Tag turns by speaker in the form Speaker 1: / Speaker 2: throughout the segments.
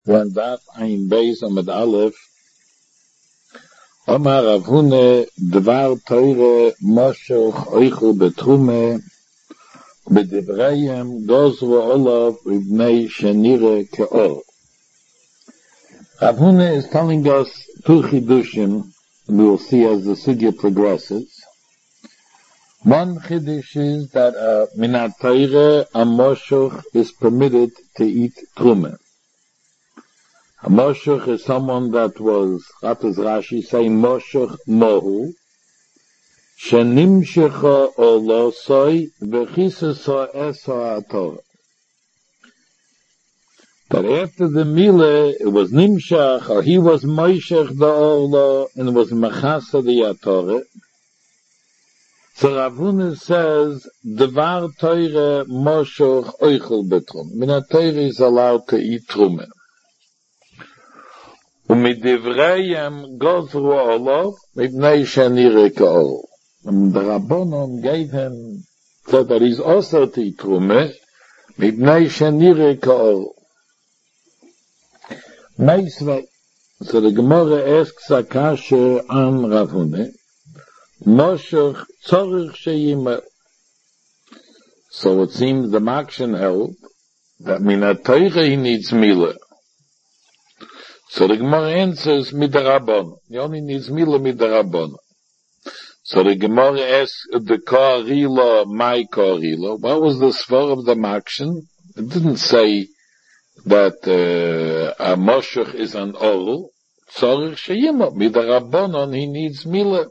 Speaker 1: when Daf Ein Beis Amud Aleph, Omar Rav Huna Dvar Teure Moshoch Oichu Betrume B'Divrayim Gozru Olav Ibnei Shenire Ke'or. Rav Huna is telling us two chidushim. We will see as the sugya progresses. One chidush is that Minat Teire a Moshoch is permitted to eat Trume. A Moshoch is someone that was, what does Rashi say, Moshoch Mohu, Shenimshecha Olosoi, V'chisaso Esa HaTorah. But after the Mile, it was Nimshach, or he was Moshech the Orlo, and it was Mechasa the Torah. So Rav Huna says, Devar Teire Moshoch Oichel Betrum. Minat Teire is allowed to eat Trume. U'midivrayim gozru olav mipnei shenire ke'or. And the Rabbanon gave him, said that he's also to eat Trume, mipnei shenire ke'or. Meisvei. So the Gemara asks Akasha an Rav Huna, Moshoch tzorich sheyimel. So it seems the Makshen held that Minat Teire he needs Mila. So the Gemara answers midarabon. He only needs mila midarabon. So the Gemara asks the Korila, my Korila. What was the svar of the Makshen? It didn't say that a Moshoch is an Orl. Tzorich sheyima midarabonon. He needs mila.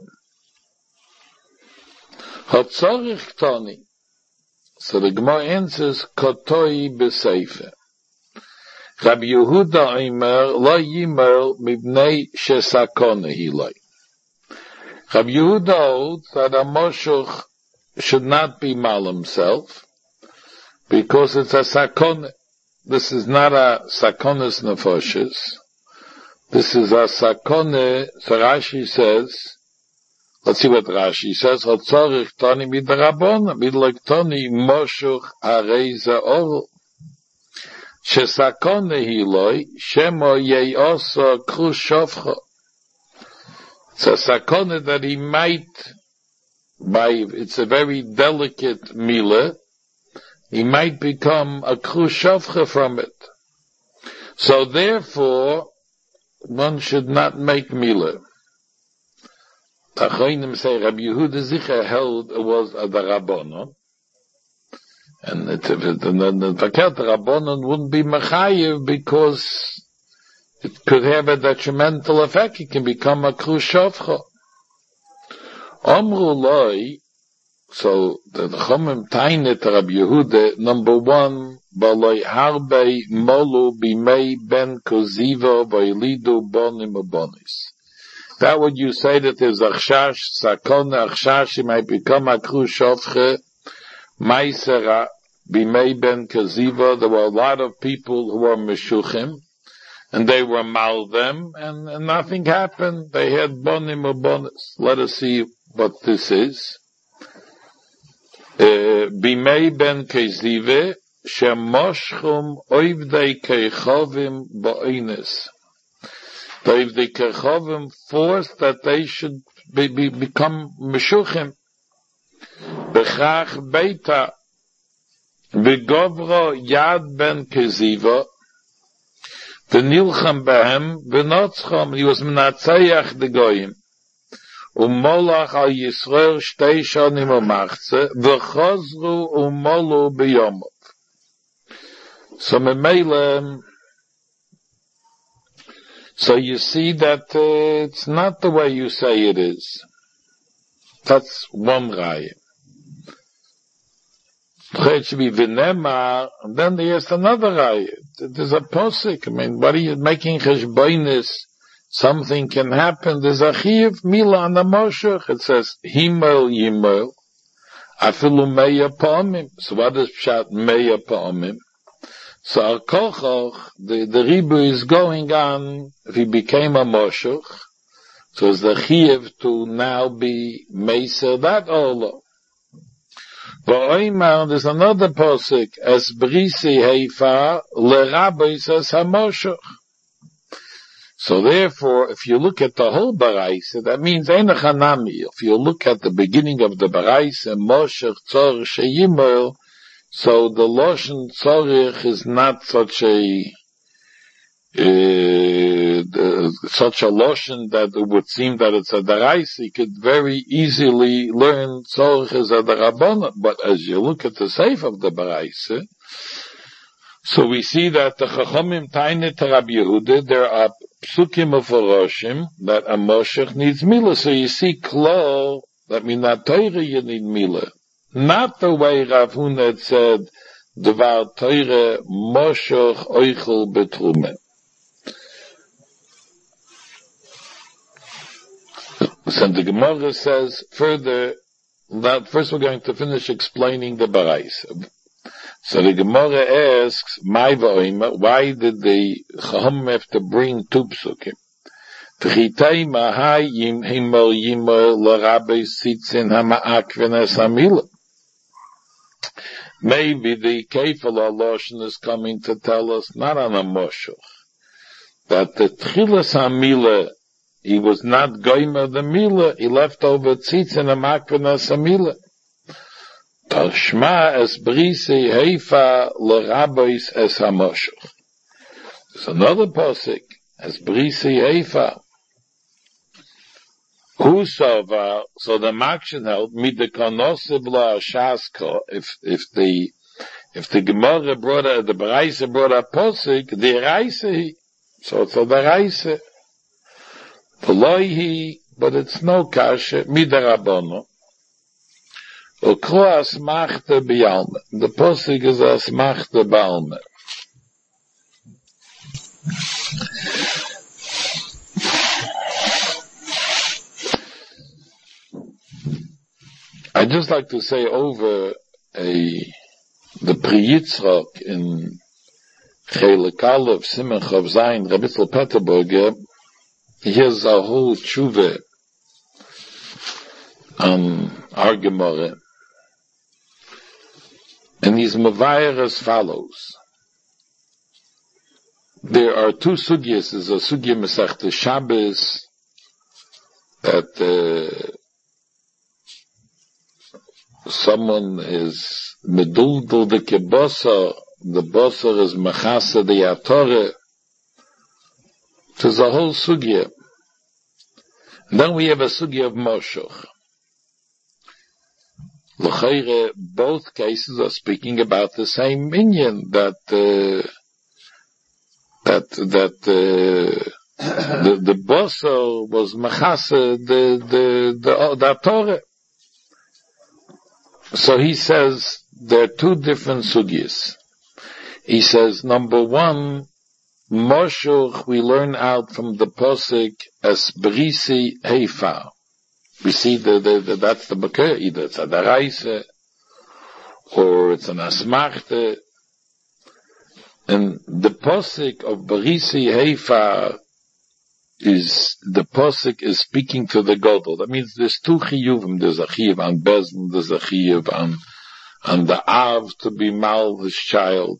Speaker 1: Hatzorich tani. So the Gemara answers kotoi b'seifer. Rabbi Yehuda Eimer, lo yimer mibnei shesakone hiloi. Rabbi Yehuda holds that a Moshoch should not be mal himself, because it's a sakone. This is not a sakones nefoshes. This is a sakone, so Rashi says, let's see what Rashi says, Hatzorich tani midarabon, midlek tani Moshoch areiza orl. Shesakone hiloi, shemo yeyosa krushovcha. It's a sakone that he might, it's a very delicate mila, he might become a krushovcha from it. So therefore, one should not make mila. Tachoinim say Rabbi Yehuda Zicha held it was a darabonon. And the Vaket Rabbanon wouldn't be Mechayev because it could have a detrimental effect. It can become a Krushovcha. Omru Loi, so the Chomim Tainet Rabbi Yehuda, number one, Baloi Harbe Molu Bimei Ben Koziva Vailidu Bonim Abonis. That would you say that there's Achshash, Sakona Achshash, he might become a Krushovcha, Maisera, Bimei Ben Kaziva, there were a lot of people who were Meshuchim, and they were mal them, and nothing happened. They had bonim or bonus. Let us see what this is. Bimei Ben Kaziva, Shemoshchum Oivdei Keichovim Bo'ines. If the Keichovim forced that they should become Meshuchim, Bechach Beita, V'govro Yad Ben Keziva, V'nilcham Behem, V'notzcham, he was Menatzayach the Goyim, U'molach al Yisrael Shtei Shonim U'machze, V'chozru U'molu B'yomov. So Memele, so you see that it's not the way you say it is. That's one raya. It should be v'nemar, and then there's another raya. There's a posik. I mean, what are you making cheshbonis? Something can happen. There's a chiyuv mila on the Moshoch. It says himel yimel afilu meya pa'amim. So what is pshat meya pa'amim? So al kochoch, the ribu is going on. If he became a Moshoch, so it's the chiyuv to now be meser that olo. V'oimar, there's another posik, as brisi heifa, l'rabbis as hamoshoch. So therefore, if you look at the whole Baraisa, that means Einach Hanami. If you look at the beginning of the Baraisa, Moshech Tzorich Sheyimel, so the Loshen Tzorich is not such a Loshen that it would seem that it's a Daraisa. You could very easily learn Tzorich is a Darabona. But as you look at the Seif of the Baraisa, so we see that the Chachamim Taine to Rabbi Yehuda, there are Psukim of Oroshim that a Moshech needs Milah. So you see Klo, that means that Torah you need Milah. Not the way Rav Huna had said, Devar Torah Moshech Oichel Betrume. So the Gemara says further, that first we're going to finish explaining the Barais. So the Gemara asks, why did the Chacham have to bring two psukim? Maybe the Kefal Loshen is coming to tell us, not on a Moshuch, that the Tchilas HaMila, he was not Goyma the Mila, he left over Tzitz in a Makvenas HaMila. Tashma es brisi heifa l'rabois es hamoshuch. There's another posik, es brisi heifa. Who so the makshin held, mit the konosib la shasko, if the Gemara brought the Baraisa brought a posik, the Raisa, so it's a Raisa. V'loihi, but it's no kasha, mit the Rabbono. The posik is asmachta b'alma. I'd just like to say over the Pri Yitzchak in Chelik Aleph Simon Chav Zayin Rabitzel Peterburger. Here's a whole tshuva on our Gemara. And he's mevayer as follows. There are two sugyas. There's a sugya Masechta Shabbos that someone is meduldul the kebosa, the bosa is mechasa the atore. There's a whole sugya. And then we have a sugya of Moshuch. L'chayre, both cases are speaking about the same minyan, that the boso was machase the Torah. So he says there are two different sugyas. He says, number one, Moshuch we learn out from the posik as brisi heifa. We see that's the Bakr, either it's a Daraisa, or it's an Asmachte. And the posik of Barisi Heifa is, the posik is speaking to the Godel. That means there's two chiyuvim. There's a chiyuv on Bezin, there's a chiyuv on the Av to be mal his child.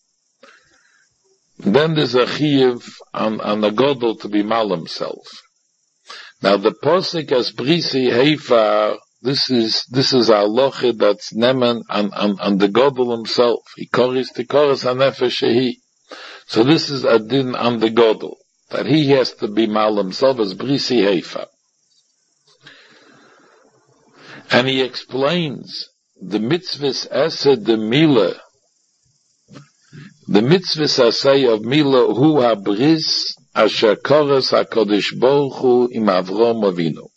Speaker 1: Then there's a chiyuv on the Godel to be mal himself. Now the posik as brisi heifa, this is a loche that's nemen on the Godel himself. He koris tikoris hanefesh shehi. So this is a din on the Godel, that he has to be mal himself as brisi heifa. And he explains the mitzvahs aseh de mila, the mitzvahs aseh of mila hu habris Asher koras HaKadosh Baruch Hu im Avrom Avinu.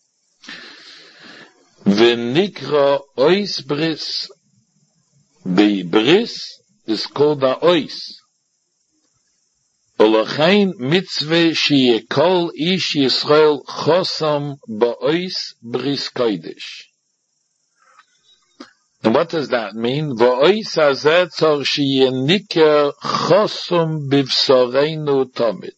Speaker 1: V'nikra ois bris. The bris is called a ois. Olachein mitzvah shiye kol ish Yisrael chosam ba'ois bris kodesh. And what does that mean? V'ois hazeh tzor shiye nikar chosam bivsoreinu tomit.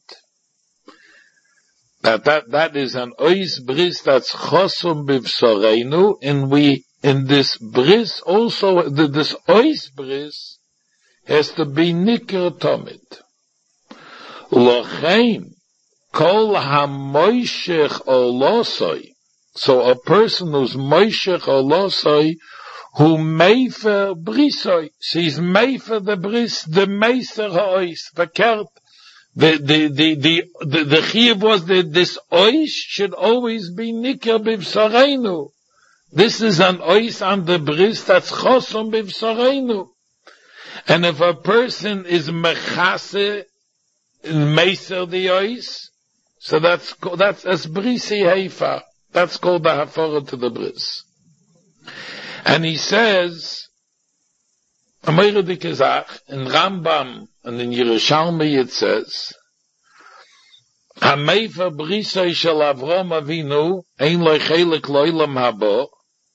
Speaker 1: That is an ois bris that's chosum bivsoreinu, and we, in this bris also, this ois bris has to be nikar tomit. Lochein, Kol ha-moishech olosoi. So a person who's moishech olosoi, who meifer brisoi. She's meifer the bris, the meiser ha'ois, verkehrt. The chiyuv was that this ois should always be niker b'v'sareinu. This is an ois on the bris that's chosom b'v'sareinu. And if a person is mechase, meiser the ois, so that's as brisi heifa. That's called the hafara to the bris. And he says, Amayra Dikazach, in Rambam and in Yerushalmi it says, Hameifa brisai shel Avram Avinu, ein lo chelik lo'ilam haba,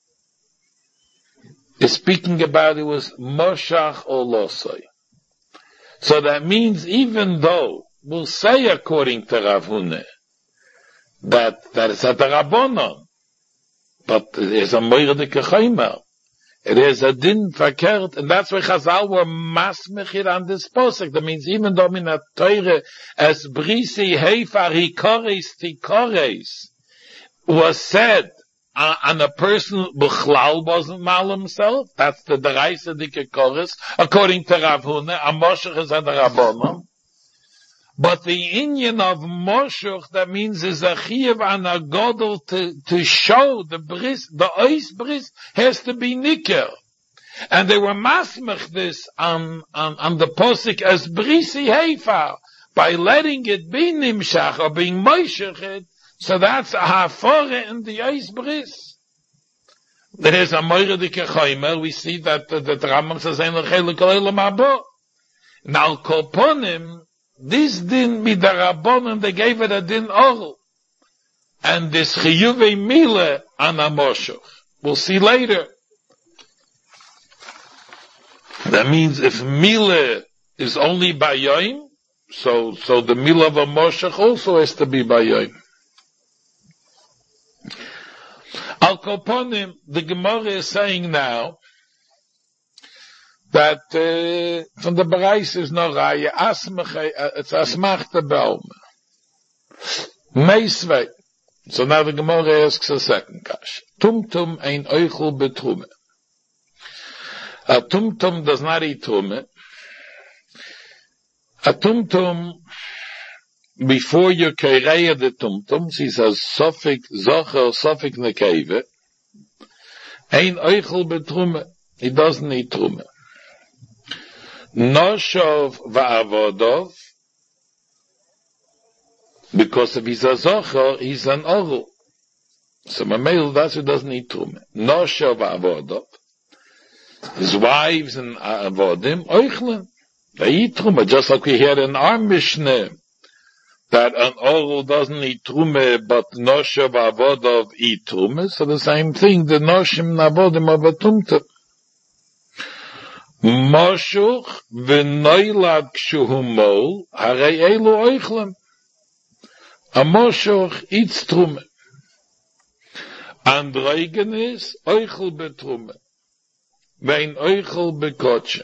Speaker 1: is speaking about it was Moshach Olosai. So that means even though, we'll say according to Rav Huna, that is at the Rabbanon, but it is a Moira de Kechaimer. It is a din verkehrt, and that's why Chazal were masmechir on this posek. That means even though in a Teure as brisi heifar hikores tikores was said on a person b'chlal wasn't mal himself. That's the deraisa dikekores according to Rav Huna. A moshech is at the Rabbanon. But the inyan of Moshuch, that means is a chiyuv and a godel to show the bris, the ois bris has to be niker. And they were masmech this on the posik as brisi heifar, by letting it be nimshach or being moishechet, so that's a hafore in the ois bris. There is a moire dike choimer, we see that the Rambam says, ein l'chelik olam haba. Now kolponim, this din midarabon, they gave it a din oral. And this chiyuvei mile an amoshoch. We'll see later. That means if mile is only by yoim, so the mile of a moshoch also has to be by yoim. Al kolponim, the Gemara is saying now, that from the Bereis is no Raya, it's Asmachte Baume. Meisvei. So now the Gemara asks a second question. Tumtum ein Euchel betrume. A tumtum does not eat trume. A tumtum, before you kereya the tumtum, he says, Sofik Zocher, Sofik Nekeve, ein Euchel betrume. He doesn't eat trume. Noshov va'avodov, because if he's a zocher, he's an oru. So Mamel, that's who doesn't eat truma. Noshov va'avodov, his wives and avodim, oichlen, they eat truma, just like we hear in our Mishnah, that an oru doesn't eat truma, but Noshov va'avodov eat truma, so the same thing, the Noshim na'avodim of a tumtum. Moshuch v'noilad kshuhu mol, harei elu oichlem. A moshuch eats trume. Androgenes oichel betrume. Vein oichel bekotchem.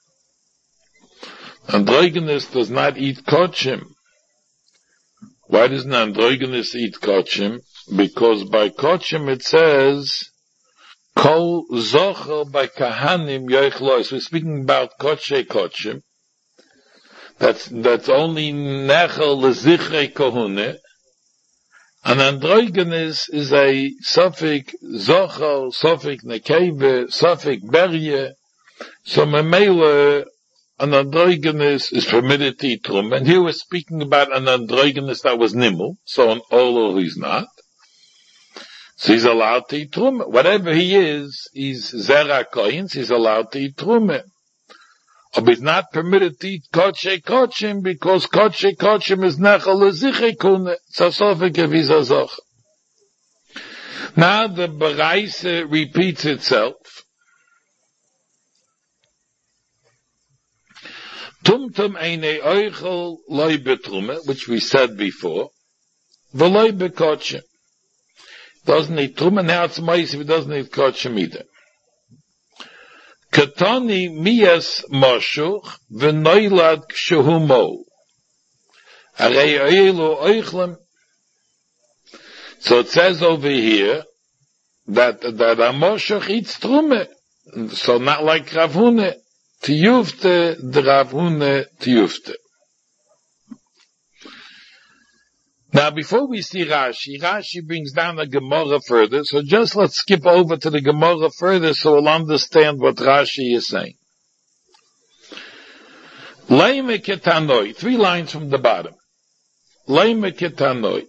Speaker 1: Androgenes does not eat kotchem. Why doesn't androgenes eat kotchem? Because by kotchem it says, Kol zocher by kahanim yoichlois. We're speaking about kotshe kotshim. That's only nechel lezichrei kohune. And androgenes is a suffix zocher, suffix nekeve, suffix berye. So memele, an androgenes is permitted to eat trum. And here we're speaking about an androgenes that was nimel, so an olo who's not. So he's allowed to eat truma. Whatever he is, he's zera koins, he's allowed to eat truma. But he's not permitted to eat kotshe kotshim, because kotshe kotshim is nechal leziche kune. So sofik if he's a zoch. Now the Bereis repeats itself. Tumtum eine oichel loy betrume, which we said before, v'loy bekotshim. Doesn't eat truma, now it's mais if he doesn't eat kotchem either. Katani miyas moshuch v'noilad kshuhu mo. So it says over here that Moshech eats Trume. So not like Rav Huna, Tiyufte, the Rav Huna Tiyufte. Now before we see Rashi brings down the Gemara further, so just let's skip over to the Gemara further so we'll understand what Rashi is saying. Leime ketanoi, 3 lines from the bottom. Leime ketanoi.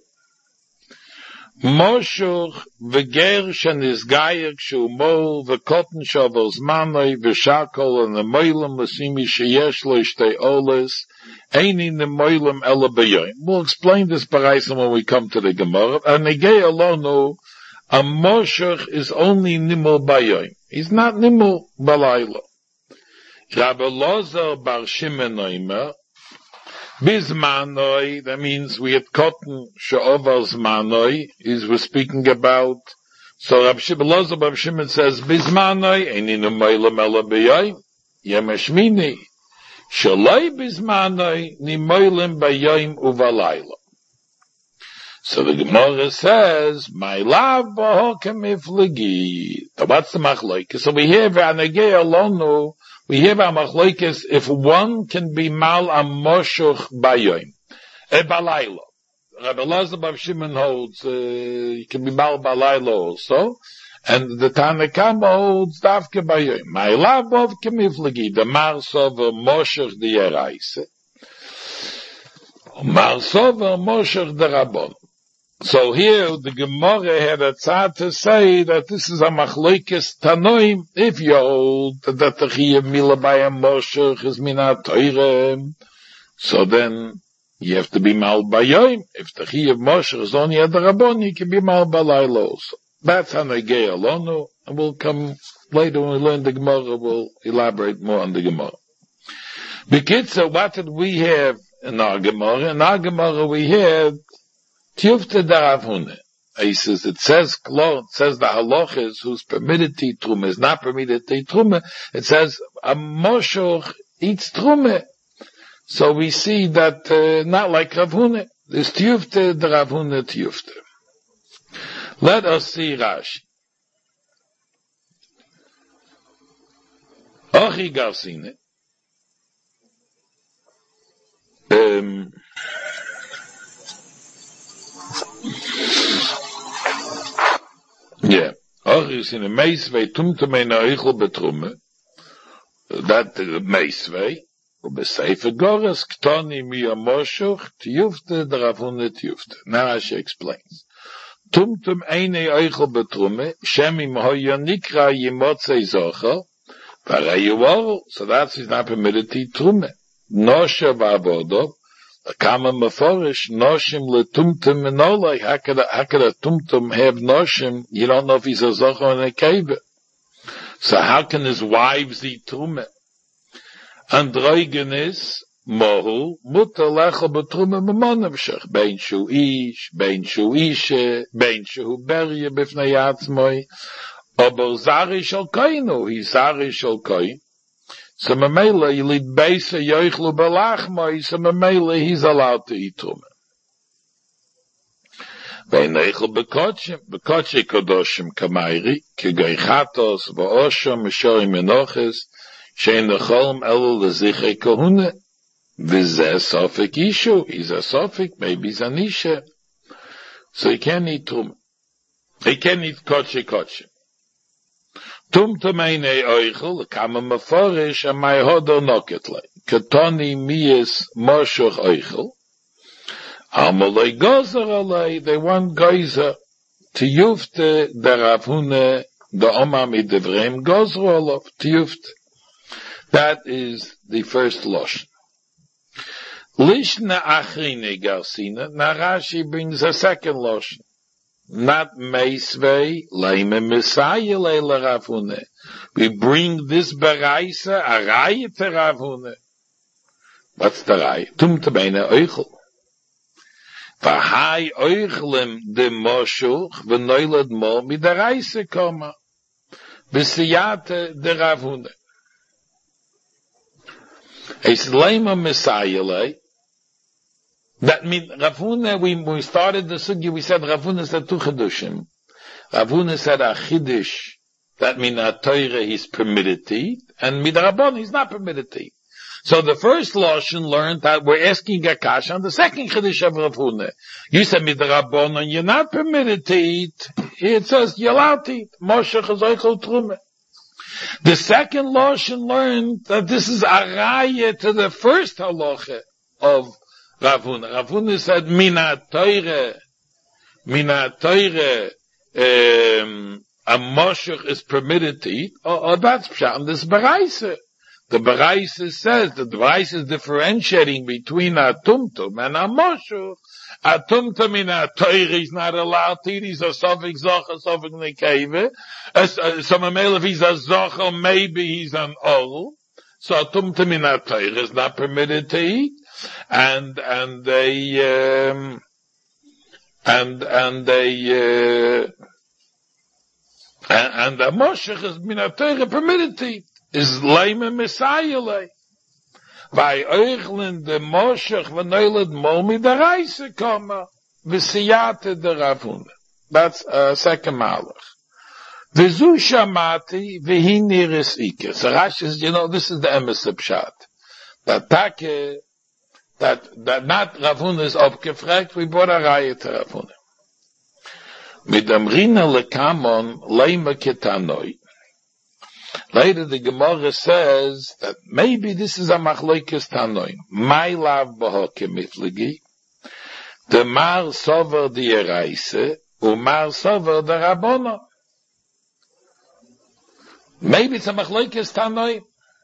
Speaker 1: Moshuch v'ger shenizgayer kshu mol v'kotten shovel zmanoi v'shakol and the moilem l'simi sheyesh lo ishtei oles eini nemoilem ela b'yoyim. We'll explain this paraisa when we come to the Gemara. And negei alonu, a moshuch is only nimul b'yoyim. He's not nimul b'layla. Rabbi Lozer bar Shimon Oimer, Bizmanoi, that means we had cotton she'ovar zmanoi, we're speaking about, so Rabbi Lozer bar Shimon says, Bizmanoi, eini nemoilem ela b'yoyim, yemeshmini, shaloi bizmanoi, nemoilem b'yoyim uvalayla. So the Gemara says, my love b'hokem iflegi. So what's the machlokes? So we hear v'anegei alonu, we have a machlokes if one can be mal a moshuch bayoim, balaylo. Rabbi Elazar bar Shimon holds you can be mal balaylo also, and the Tanakama holds dafke bayoim. My love of kemiflegi the marsov moshuch the yeraise, marsov moshuch the rabon. So here the Gemara had a tzad to say that this is a machlokes tanoim. If you hold that the chiyuv mila bayam moshuch is mina toirem, so then you have to be mal bayoim. If the chiyuv moshuch is only at the rabon, you can be mal balaylo also. That's hanegei alonu, and we'll come later when we learn the Gemara. We'll elaborate more on the Gemara. B'kitzur, what did we have in our Gemara? In our Gemara we had Tiyufte da Rav Huna. He says, it says the halach is who's permitted to eat trume, is not permitted to eat trume. It says, a moshuch eats trume. So we see that, not like Rav Huna. There's Tiyufte da Rav Huna Tiyufte. Let us see Rashi. Ochi Garsine. Yeah. Ochis in a meisvei tumtumei na'oichel betrume. That meisvei. Ubeseife gores ktoni mi amoshuch tiyufte Rav Huna tiyufte. Now she explains. Tumtum eine oichel betrume. Shemim hoya nikra yimotzei zocher. Varayuvar. So that's he's not permitted to eat trume. Nosha v'avodo. Kama meforish noshim letumtum menolai. How could a tumtum have noshim? You don't know if he's a zocher and a keva. So how can his wives eat trume? Androgenes mohu mutter lecha betrume memonavshach. Bein shu ish, bein shu ishe, bein shu berye b'fnei atzmoi. Aber zarish al koinu, he's zarish al koin. So Mamela, you lead Beisa Yoichlu Balachmai, so Mamela, he's allowed to eat Truma. Veineichel Bekotchim Kodoshim Kamairi, Kegeichatos, Vaosham, Mishorim Enoches, Shein Necholm Elul Leziche Kohune, Vizeh Sofik Ishu, he's a Sofik, maybe he's an Isha. So he can't eat Truma. He can't eat Kochim. Tumtum eine oichel, kam meforish, and my hodo noketle. Ketoni mies moshuch oichel. Amalei gozer alei, they want geyser. Tiyufte der Rav Huna, the Oma midevreim gozer olof, tiyufte. That is the first lotion. Lishna achrine garsina, now Rashi brings a second lotion. Not meisvei, leime Messiah leila Rav Huna. We bring this beraisa, a raya to Rav Huna. What's the raya? Tumtemeine oichel. Vahai oichlem de moshuch, v'noilad mo mi der reise koma. V'siyate de Rav Huna. Es leime Messiah lei, That means Rav Huna, when we started the sugya, we said Rav Huna said two chidushim. Rav Huna said a chidush, that means a Torah he's permitted to eat, and midrabon he's not permitted to eat. So the first Lashon learned that we're asking a kasha on the second chidush of Rav Huna. You said midrabon and you're not permitted to eat. It says you're allowed to eat. Moshech is oichel truma. The second Lashon learned that this is a raya to the first halacha of Rav Huna. Rav Huna said, Mina Torah, a moshech is permitted to eat, or that's pshat in this baraisa. The baraisa says that the baraisa is differentiating between a tumtum and a moshech. A tumtum in a Torah is not allowed to eat. He's a sofik zoch, a sofik nekeve. So if he's a zoch, maybe he's an ol. So a tumtum in a Torah is not permitted to eat. And the moshech is min Torah permitted to eat. Is leime Messiah lei. Vai euchlen de moshech v'noiled momi de reise koma v'siyate de Rav Huna. That's second malach. V'zu shamati v'hi niris ike. So Rashi says, this is the emes pshat. That take, that not Rav Huna is abgefragt, we brought a raya to Rav Huna. Mit dem Rina lekamon leime ketanoi. Later the Gemara says that maybe this is a machlokes tanoim. My lav b'hoke miflegi. The mar sover di eraise, u mar sover the rabbono. Maybe it's a machlokes tanoim.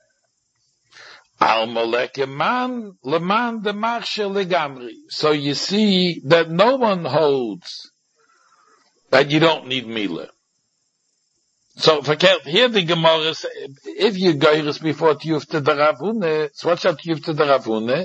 Speaker 1: Al moleke man, leman de marshe legamri. So you see that no one holds that you don't need milah. So, here the Gemara says, if you goyres before Tiyufte the Rav Huna, so what's that Tiyufte the Rav Huna?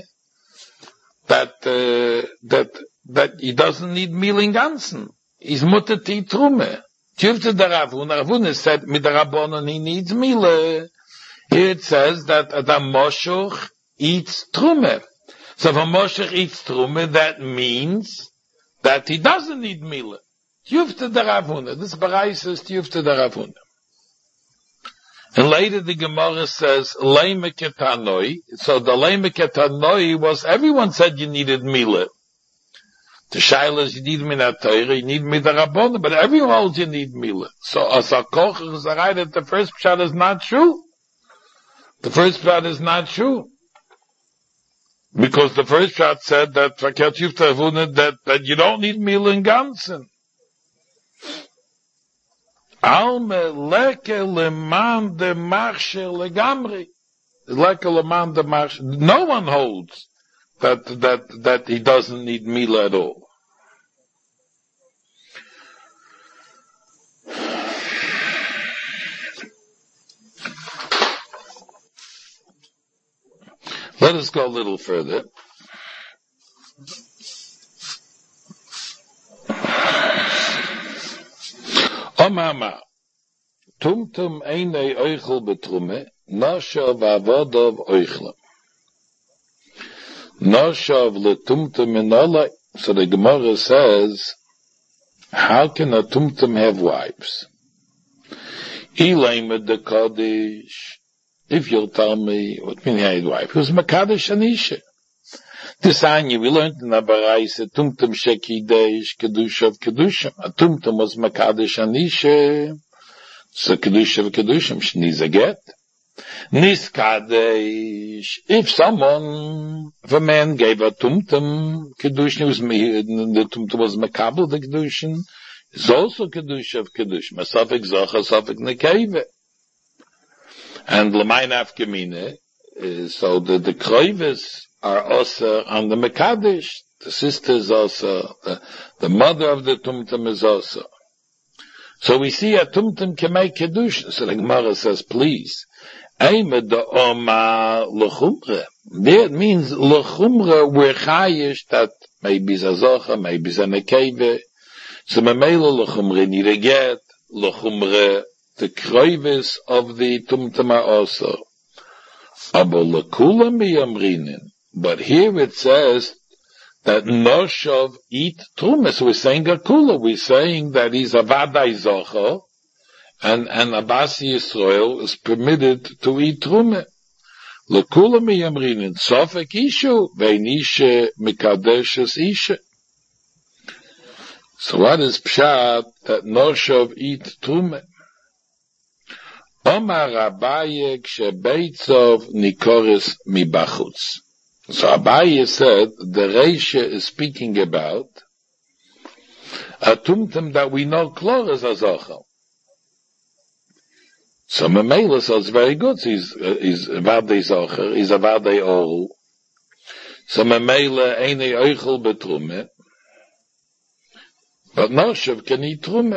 Speaker 1: That he doesn't need meal in ganzen. He's mutter to eat trume. Tiyufte the Rav Huna said, mit the Rabbonon he needs meal. Here it says that the Moshuch eats trume. So if a Moshuch eats trume, that means that he doesn't need meal. Tiyufte the Rav Huna. This Barai says Tiyufte the Rav Huna. And later the Gemara says, Leime ketanoi. So the Leime ketanoi was, everyone said you needed milah. The Shailas, you need minat Torah, you need midarabona, but everyone holds you need milah. So as a koch is right that the first pshat is not true. The first pshat is not true. Because the first pshat said that that you don't need milah in ganzen. Alme leke leman de marshe legamri. Leke leman de marshe. No one holds that he doesn't need milah at all. Let us go a little further. Omama, tumtum einei oichel betrume, noshav avodov oichlem. Noshav letumtum inolai. So the Gemara says, how can a tumtum have wives? Ilaim de Kaddish. If you'll tell me, what mean he had wife? He was Makadosh Anisha. This anya, we learned in the Baraisa, tumtum shekidesh, kedusha of kedushim. A tumtum was Makadosh Anisha. So kedusha of kedushim, she needs a get. Niskadesh. If a man gave a tumtum, kedushin, the tumtum was makabel, the kedushin, is also kedusha of kedushim. A safek zoch, a safek nekeve. And l'mayin afgemine, so the kroives are also on the Mekadesh. The sister is also, the mother of the tumtum is also. So we see a tumtum can make kedushin. So the Gemara says, please, Eimed the Oma l'chumre. There it means l'chumre we're chayish that maybe it's a zocha, maybe it's a nekeve. So memela l'chumre need a get, l'chumre the kroives of the tumtum are also. Aber l'kulam b'yamrinin. But here it says that Noshav eat Truma. So we're saying a Kula. We're saying that he's a Vadai Zocher, and Abasi Yisrael is permitted to eat Truma. Lekula miyamrin Sofek Ishu, Veinisha Mikadeshes Isha. So what is Pshat that Noshav eat Truma? Omar Abaye Kshebeitzov Nikoris Mibachutz. So Abaye said the Reisha is speaking about a tumtum that we know Klor is a Zochel. So Memela says very good. He's Vadei Zocher. He's a Vadei Oru. So Memela ain't a Eichel betrume. But Noshav can eat Trume.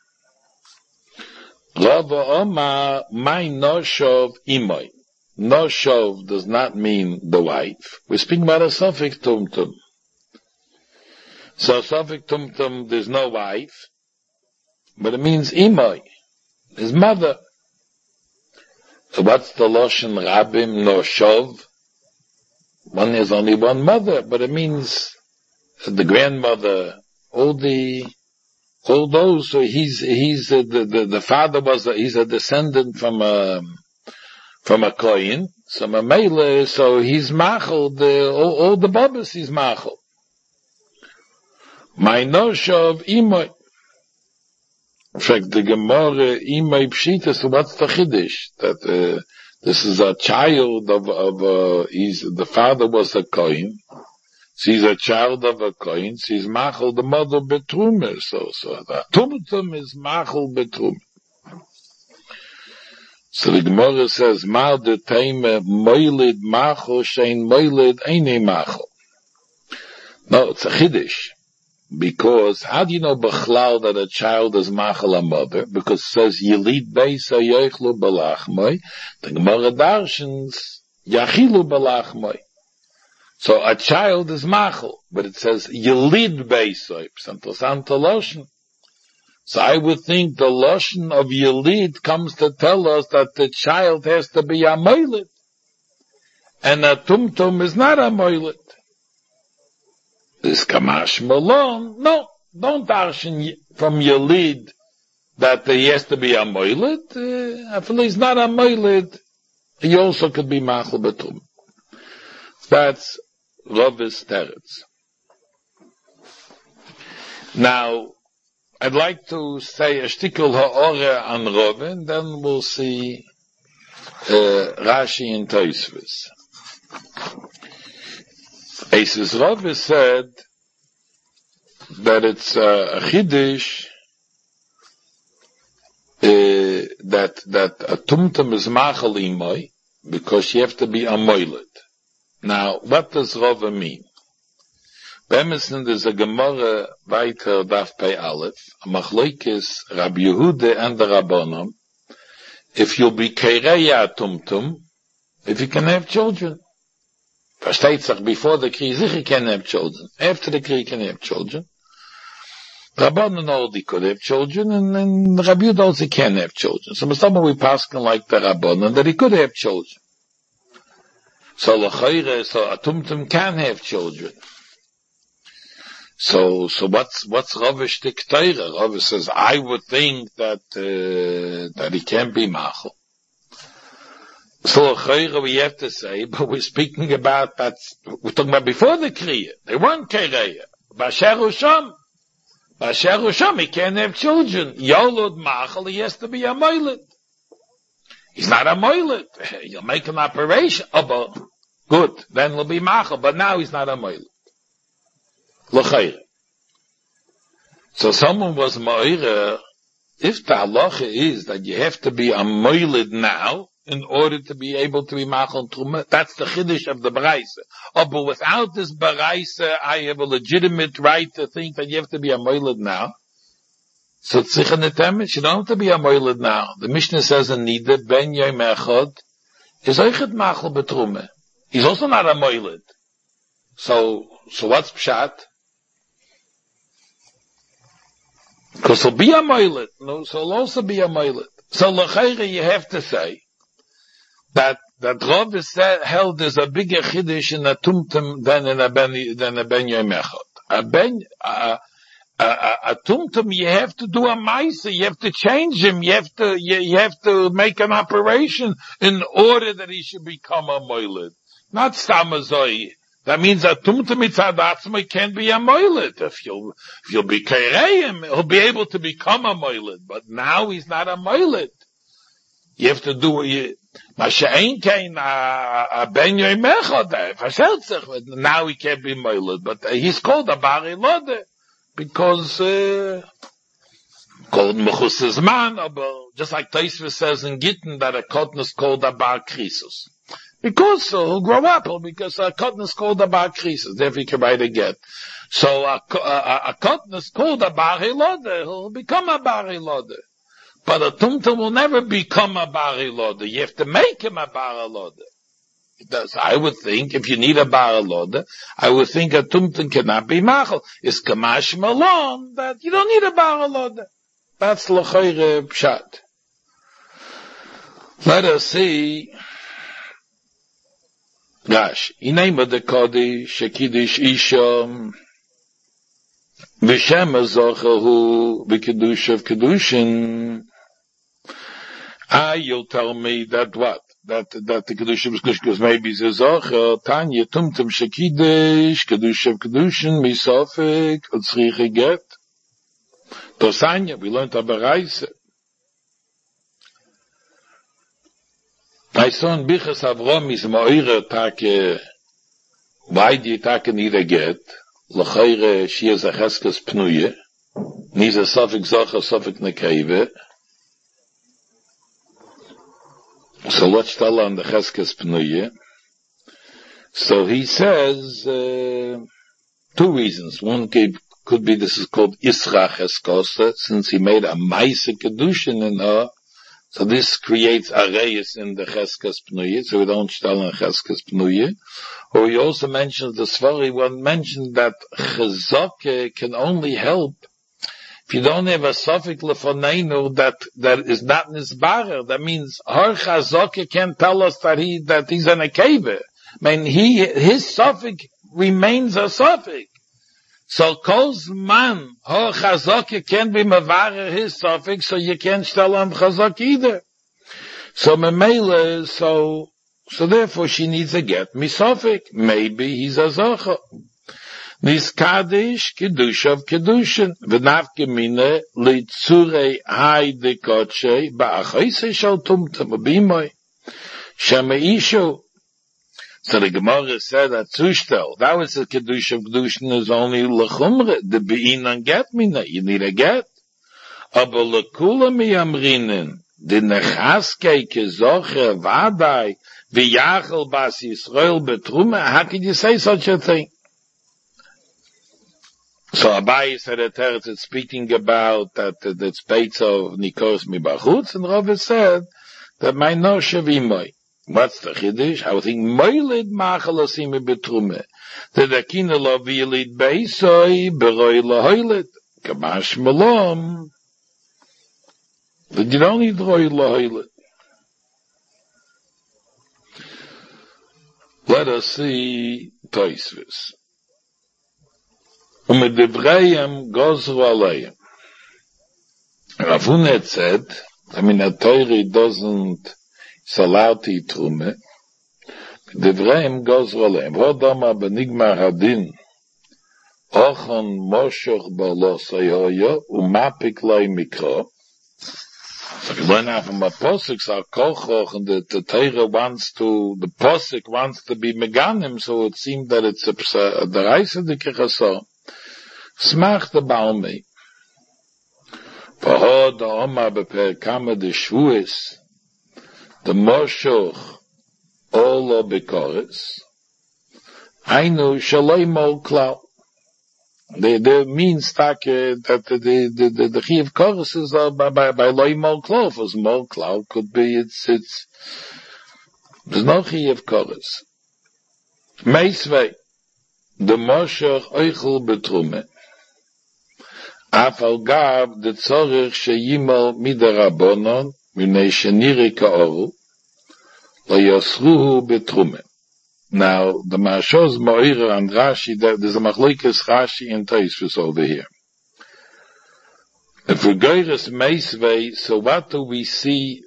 Speaker 1: Rava Omar, my Noshav Imoy. Noshav does not mean the wife. We're speaking about a Sofik Tumtum. So Sofik Tumtum, there's no wife, but it means Imoy, his mother. So what's the Loshen Rabim Noshav? One has only one mother, but it means the grandmother, all those. So he's the father he's a descendant from a Kohen. So Mamela, so he's machel, all the babas he's machel. My Noshav Imoy. In fact, the Gemara Imoy Pshita, so what's the Chiddush? That, this is a child of the father was a Kohen. She's a child of a Kohen. She's machel the mother betrume. So the tumtum is machel betrume. So the Gemara says, "Mal de teime moilid machel shein moilid eine machel." No, it's a chiddush, because how do you know b'chlal that a child is machel a mother? Because it says yilid beisa yochlu balachmoi. The Gemara darshans yachilu balachmoi. So a child is machel, but it says yilid beisa santo loshen. So I would think the loshen of yilid comes to tell us that the child has to be a moilid, and a tumtum is not a moilid. This kamash malon, no, don't darshan from yilid that he has to be a moilid. If he's not a moilid, he also could be machel betum. That's Ravis teretz. Now, I'd like to say a shtickle ha'ore on Rav, and then we'll see Rashi and Tosfos. Eises Rav said that it's a chiddush that a tumtum is machal imoy because you have to be a moiled. Now, what does Rav mean? Be'emessen there's a Gemara weiter Daf Pei Aleph, a Machloikis Rabbi Yehuda and the Rabbanon, if you'll be Keireya Tumtum, if you can have children. Versteht sich, before the Kri, you can have children. After the Kri, you can have children. Rabbanon already could have children, and Rabbi Yehuda also can have children. So we're passing like the Rabbanon, that he could have children. So l'chayre, so a tumtum can have children. So what's Ravish Tikteira? Rav says, I would think that he can't be machel. So l'chayre we have to say, but we're speaking about that, we're talking about before the Kriya. They weren't Kereya. Basher Usham, he can't have children. Yolud machel, he has to be a moiled. He's not a moiled. You'll make an operation. Oh, but good. Then he'll be machel. But now he's not a moiled. L'chayre. So someone was moire. If the halacha is that you have to be a moiled now in order to be able to be machel truma, that's the chiddush of the baraisa. Oh, but without this baraisa, I have a legitimate right to think that you have to be a moiled now. So tzich and etemet, you don't have to be a moiled now. The Mishnah says in Nida, ben yom echad, is oichet machel betrume. He's also not a moiled. So what's pshat? Because he'll be a moiled. No, so he'll also be a moiled. So l'chayre you have to say that that Rav held is a bigger chiddush in a tumtum than a ben yomechad. A tumtum, you have to do a maisa, you have to change him, you have to make an operation in order that he should become a moiled. Not stamazoi. That means a tumtum mitzadatzma can't be a moiled. If you'll be kareim, he'll be able to become a moiled. But now he's not a moiled. You have to do Masha'ain kain a ben yoimechad. Now he can't be moiled, but he's called a bari lode. Because called mechusas man, just like Tosfos says in Gittin that a cotton is called a bar krisus. Because he'll grow up, because a cotton is called a bar krisus. Therefore you can write a get. So a cotton is called a bar hilode. He'll become a bar hilode. But a tumtum will never become a bar hilode. You have to make him a bar hilode. I would think, if you need a baraloda, I would think a tumtum cannot be machal. It's kamash malon that you don't need a baraloda. That's l'chayre pshat. Let us see. Gash, inema de kodi shekidish isham v'shem azochahu v'kedush of kedushin. You'll tell me that what? That the Kedushim because maybe it's a Zocher, Tanya, Tumtum, Shekidish, Kedushim, Kedushin, Misofik, Utzriche Get. Tosanya, we learned about Reise. My son, Bichas Avrom, is Moira, Take, why do you take need a get? L'chayre, she is a Cheskes Pnuye, Nis a Sofik Zocher, Sofik Nekeive. So let's tell on the Cheskes Pnuye. So he says, two reasons. One could be this is called Isra Cheskosa, since he made a Maise Kedushin in her. So this creates Areis in the Cheskes Pnuye, so we don't tell on Cheskes Pnuye. Or he also mentions the Svari one mentioned that Chazake can only help if you don't have a suffix lefoneinu that is not nisbarer. That means her chazaka can't tell us that he's an akeva. I mean, his suffix remains a suffix. So kol's man, her chazaka can't be mevarer his suffix, so you can't tell him chazak either. So memele, so therefore she needs a get misafik. Maybe he's a zacha. Niskadish Kiddush of Kiddushin V'navke mine Litzurei Hai de Kotshe Ba'achaise Shal Tumtum Abimoy Shema Isho. So the Gemara said that Zushtel, that was the Kiddush of Kiddushin is only L'chumre, the Be'in and get mine, you need a get. Aber L'kula miyamrinin, the Nechaske Kezoche Vadai V'yachel Bas Yisrael Betrume, how can you say such a thing? So Abaye said that it's speaking about that the spates of Nikos Mibachutz, and Rava said that my no Shavimoy. What's the Chiddush? I would think Moilid Machalasim Betrume. The Dakina lo Vilid Beisoi Beroi Lahoilid. Kamash Malom. But you don't need Roi Lahoilid. Let us see Tosfos. Mit Devrayim gozru alayim. Rav Huna said, I mean, a Torah doesn't allow to eat trume. Devrayim gozru alayim. Vodama benigmar hadin, ochon moshoch balos ayoyo, umapik lai mikro. So we learn out from a posuk, so kochoch, and the Torah the posuk wants to be meganim, so it seemed that it's the Reise de Kechasor. Smach the Balmei. V'ho da Oma beper kama de Shvuis, the Moshoch Olo Bekoris, Hainu Shaloi Mol Klau. The means that the Chiv Koris is by Loi Mol Klau, because Mol Klau could be, there's no Chiv Koris. Meisvei, the Moshoch Oichel Betrume, Afal Gav the Tzorich Sheyimol Midarabonon Minei Sheniri Kaoru Layasruhu betrume. Now, the Maharsha's Ma'ira and Rashi, there's a Machlokes Rashi and Tosfos over here. If we go to Meisvei, so what do we see?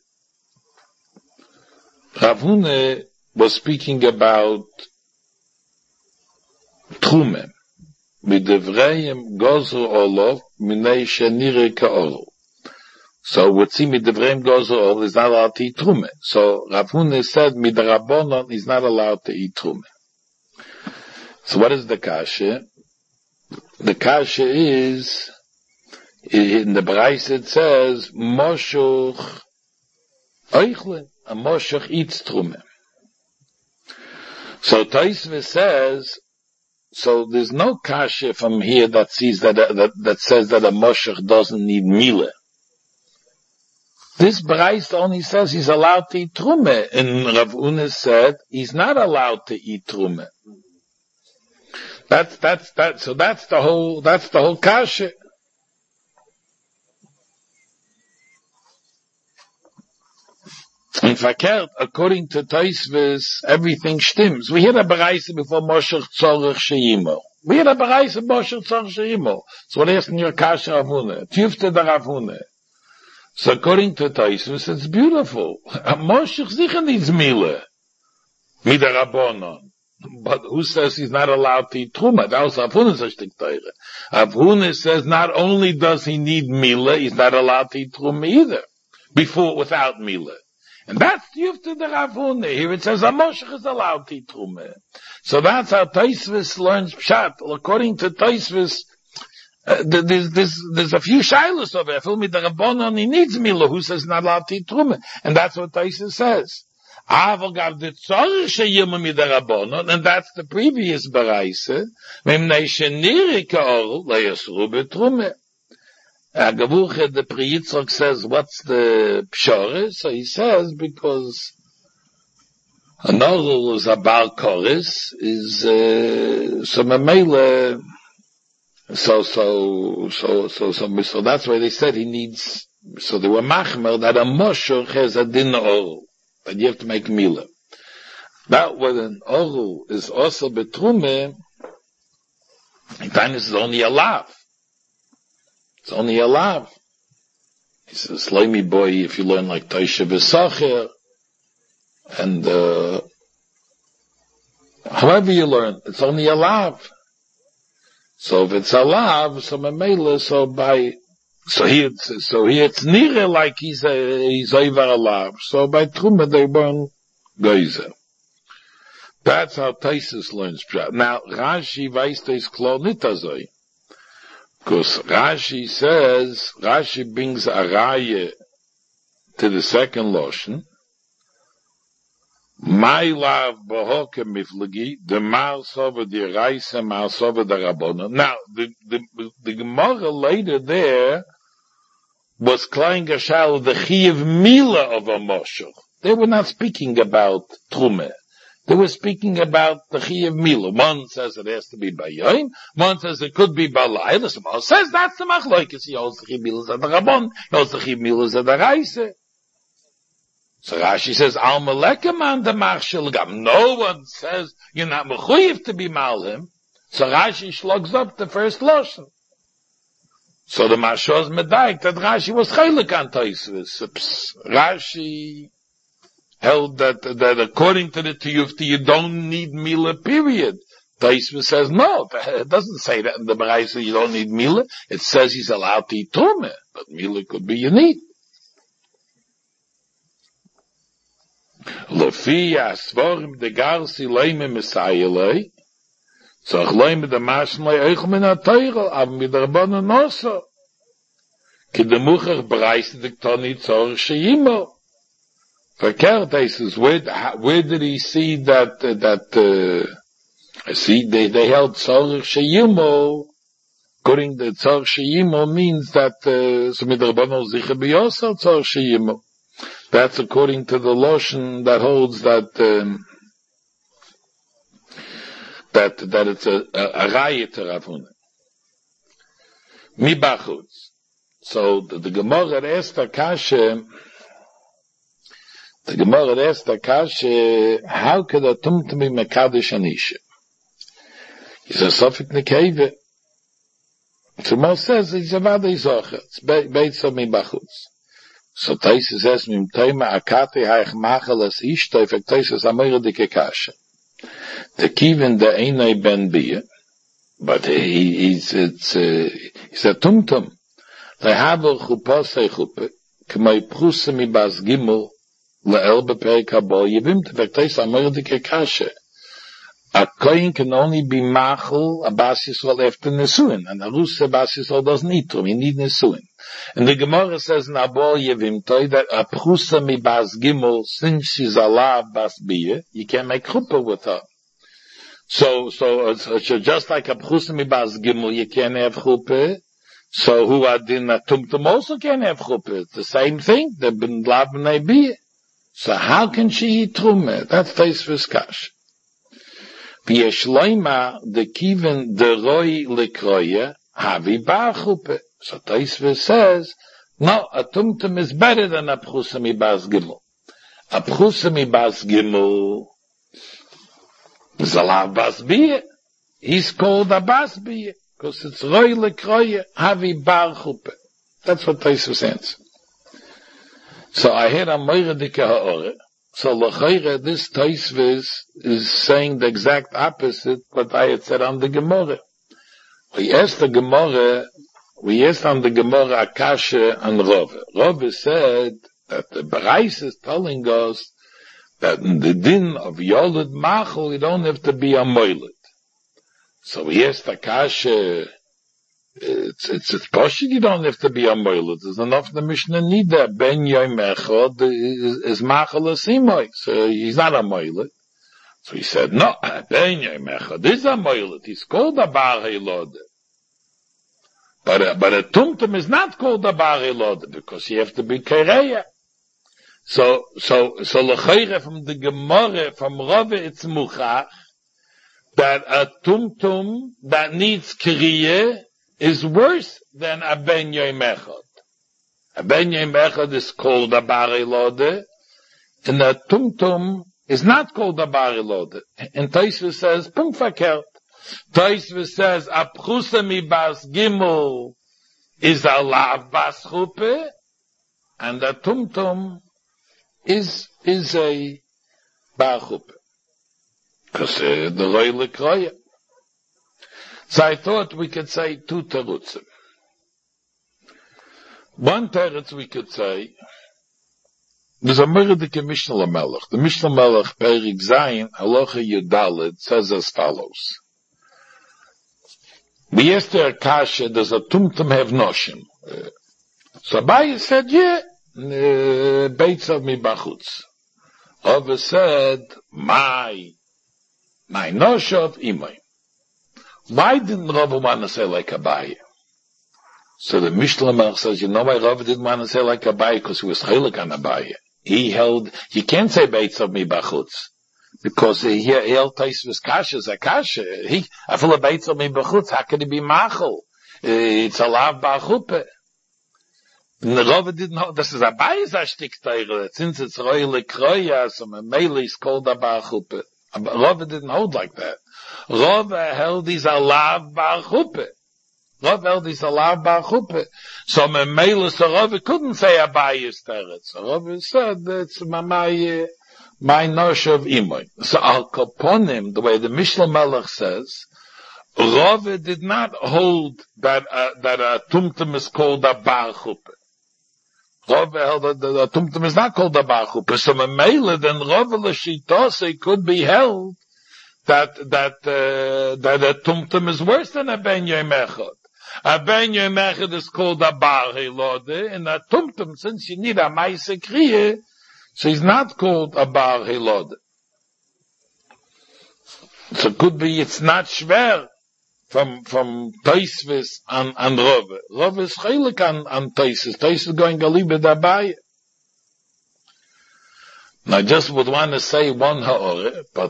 Speaker 1: Rav Huna was speaking about Trume. Midevreim gozer olov minei shenire ka'ol. So what see midevreim gozer olov is not allowed to eat Trume. So Rav Huna said midrabanon is not allowed to eat Trume. So what is the kasha? The kasha is, in the Brais it says, Moshuch Eichlin, a Moshuch eats Trume. So Tosfos says, so there's no kasha from here that says that a Moshuch doesn't need Mila. This Brais only says he's allowed to eat Trume, and Rav Huna said he's not allowed to eat Trume. That's the whole kasha. In verkehrt, according to Tosfos, everything stims. We had a Beraise before Moshuch Tzorech Sheimo. We had a Beraise Moshuch Tzorech Sheimo. So what is in your kasha Rav Huna? Tufte the Rav Huna. So according to Tosfos, it's beautiful. A Moshuch sicher needs Mila. Midarabonon. But who says he's not allowed to eat Truma? That was Rav Huna's Ashtik. Rav Huna says not only does he need Mila, he's not allowed to eat Truma either. Without Mila. And that's Yufta the Rav Huna. Here it says a Moshuch is allowed to eat Truma. So that's how Tosfos learns Pshat. According to Tosfos, there's a few shilas over it. Fil midarabonon, he needs Mila. Who says not allowed to eat Truma? And that's what Tosfos says. And that's the previous Beraise. The Pri Yitzchak says, what's the pshore? So he says, because an orul is a bar chorus, is so memele. So that's why they said he needs. So they were machmer that a moshuch has a din orul. But you have to make Mila. That when an Orul is also betrume, then it's only a lav. It's only a lav. It's a slimy boy if you learn like Taisha B'Sacher, and however you learn, it's only a lav. So if it's a lav, so Mamela, so here it's near like he's over a lav. So by Truma they burn geyser. That's how Tosfos learns Pshat. Now Rashi weiß das klar nicht so. Because Rashi says, Rashi brings a raya to the second lotion. My lav bohoke miflagi, the mouse over the rice and mouse over the rabbonon. Now the Gemara later there was Klein Gashal, the Chiyuv Mila of a Moshuch. They were not speaking about Trume. They were speaking about the Chiyuv Mila. One says it has to be by Yom, one says it could be by Laila. Someone says that's the Machlokes. He holds the Chiyuv Milas at the Rabbon, he holds the Chiyuv Milas at the Reise. So Rashi says, Al Meleka man the Marshal Gam. No one says you're not mechuyev to be Malhim. So Rashi slugs up the first lotion. So the Maharsha's medayik that Rashi was chaylik on Tosfos. Rashi held that according to the Tiyufti you don't need Mila, period. Tosfos says no, it doesn't say that in the Beraise you don't need Mila. It says he's allowed to eat Truma, but Mila could be you need. Lefi asvorim de garsi leime mesayelei. So ich leime de Maschenlei euch min a Teirel, aber mit der Rabbanon noso. Ki de Muchach bereiste de Ktoni Tzorech Sheimo. Verkehrt is, where did he see that they held Tzorech Sheimo. According to Tzorech Sheimo means that, so mit der Rabbanon sicher beyosar Tzorech Sheimo. That's according to the Loshen that holds that it's a raya to Rav Huna. Mi bachutz. So the Gemara asked Akasha The Gemara asks the Kasha, how could a tumtum be mekadosh anisha? He says, Sofik nekeve. So Moshe says, it's a vada izocha. It's beitza mi bachutz. So Taisus says, mim teima akate haich machal es ishto, if Taisus amore dike Kasha. The kivin de einay ben bia, but it's a tumtum. They have a chupasei chuppe, k'may prusa mi bas gimel, le'el beperek haba, yivim tefekteis amor dike kashe. A kohen can only be machel a bas Yisrael after Nesuin, and a Russe bas Yisrael doesn't need to, he need Nesuin. And the Gemara says in Abba Yevim Toi that a prusa mi bas gimel, since she's alive bas bia, you can't make chuppah with her. So just like a prusa mi bas gimel, you can't have chuppah. So who adin a tumtum also can't have chuppah. It's the same thing. They've been lav b'nei bia. So how can she eat trumah? That's Tosfos Kash. V'yesh loima the kiven the roi lekroya havi bar chuppah. So Tosfos says, no, a tumtum is better than a prusa mi bas gimel. A prusa mi bas gimel is a lav bas bia. He's called a bas bia. Because it's roi lekroya havi bar chuppah. That's what Tosfos answers. So I hear a moiredike ha'ore. So l'chayre, this Tosfos is saying the exact opposite what I had said on the Gemara. We asked on the Gemara Akasha and Rove. Rove said that the Berais is telling us that in the din of Yolad Machel, you don't have to be a moiled. So we asked Akasha, it's possible you don't have to be a moiled. There's enough the Mishnah need that. Ben Yoim Echad is Machel Asimoy. So he's not a moiled. So he said, no, Ben Yoim Echad is a moiled. He's called a Bar Hilod. But a Tumtum is not called a Bar Hilod because you have to be Kereya. So l'chayre from the Gemara, from Rove, it's Muchach, that a Tumtum that needs Keriyah is worse than a Ben Yoim Echad. A Ben Yoim Echad is called a Bar Hilod, and a Tumtum is not called a Bar Hilod. And Tosfos says, Punkt verkehrt. Tosfos says, a prusa mi bas gimel is a lav bas chuppah, and a tumtum is a bar chuppah. Because the roi lekroya. So I thought we could say two terutzim. One terutz we could say, there's a meredike Mishnah Lamelech. The Mishnah Melech, Perik Zayin, Halacha Yudalet, says as follows. We asked her Kasha, does a tumtum have noshim? So Abaye said, yeah, beitzav mi bachutz. Rove said, my noshov imay. Why didn't Rove want to say like Abaye? So the Mishnah Melech says, you know why Rove didn't want to say like Abaye? Because he was chaylik on Abaye. He held, you can't say beitzav mi bachutz. Because he held Tosfos Kasha as a Kasha. I feel a beitzav mi bachutz, how can he be machel? It's a lav bar chuppah. And the Rove didn't know, this is Abaye's ashtik teire, since it's roi lekroya, so Mele is called a bar chuppah. Rove didn't hold like that. Rove held he's a lav bar chuppah. Rove held he's a lav bar chuppah. So Mele, so Rove couldn't say Abaye's teire. So Rove said, it's my noshav imoy. So al kaponim, the way the Mishnah Melech says, Rove did not hold that a tumtum is called a bar chuppah. Rove held that a tumtum is not called a bar chuppah. So Mele, then Rove l'shitose could be held that a tumtum is worse than a ben yoim echad. A ben yoim echad is called a bar hilode, and a tumtum, since you need a ma'ase kriya, so he's not called a bar hilod. So it could be it's not shver from Tosfos and Rove. Rove is chaylik on Tosfos. Tosfos is going to leave it Abaye. I just would want to say one ha'ore, but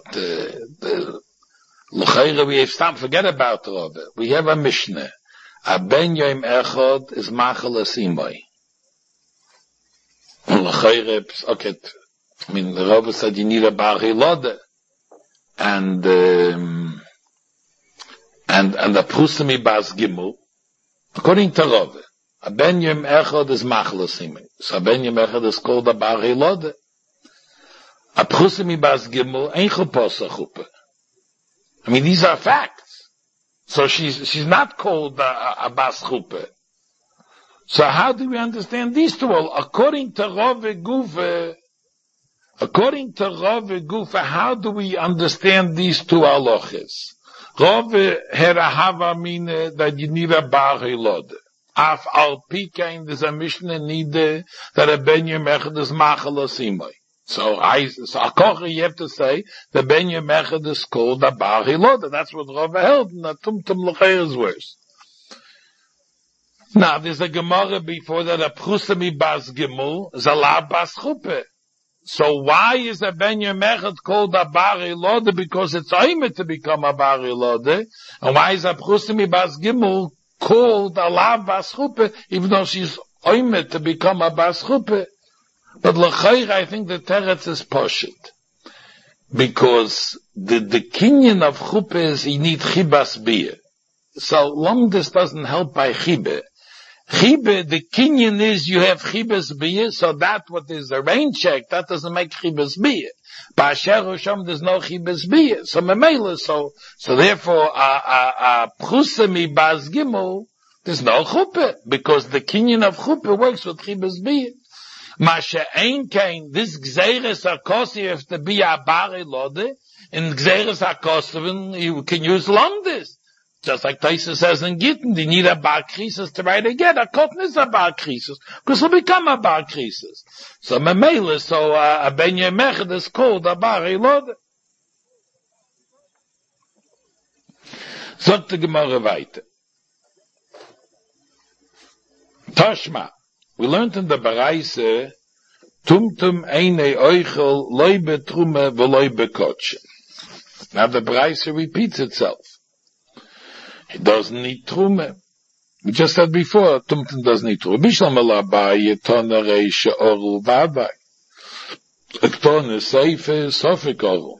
Speaker 1: l'chayre we have to forget about Rove. We have a Mishnah. A ben yoim echad is machal asimoy. Okay, I mean, the Rava said you need a bar hilode, and the Prusami Bas Gimel, according to Rava, a Ben Yom Echad is Machlosim. So a Ben Yom Echad is called a bar hilode. A Prusami Bas Gimel ain't chuppah chuppah. I mean, these are facts. So she's not called a Bas chuppah. So how do we understand these two? Well, according to Rav Gufa, how do we understand these two halachas? Rav had a hava mean that you need a bar hilod. Af al pikein, there's a mishnah need that a ben yom echad is machala simai. So akocha you have to say the ben yom echad is called a bar hilod. That's what Rav held. Not tumtum l'chayr is worse. Now, there's a Gemara before that, a Prusami Bas Gimel is a La Bas Chuppah. So why is a Ben Yom Echad called a Bar Hilode? Because it's aimed to become a Bar Hilode. And why is a Prusami Bas Gimel called a La Bas Chuppah, even though she's aimed to become a Bas Chuppah? But l'chayr, I think the teretz is poshut. Because the kinyan of Chuppah is you need Chibas Biyah. So Lamdus doesn't help by Chibah. Chibe, the kinyan is you have chibas biyah, so that what is the rain check, that doesn't make chibas biyah. Ba'asher Rosham, there's no chibas biyah. So memela, so therefore, Prusami Bas Gimel, there's no chuppah, because the kinyan of chuppah works with chibas biyah. Masha ein kain, this gzeres hakosi, you have to be a bari lode, in gzeres hakosi, you can use lamdis. Just like Taisa says in Gittin, you need a bar krisis to write again. A cotton is a bar krisis, because it'll become a bar krisis. So memela, so a ben yom echad is called a bar hilode. Sagt the Gemara weiter. Tashma, we learned in the Baraise, tumtum eine euchel, loi betrume, veloi bekotche. Now the Baraise repeats itself. It doesn't need trume. We just said before, tumtum doesn't need trume. Bishlam alabai, yetona reisha oru vadai. Yetona seife, sofik oru.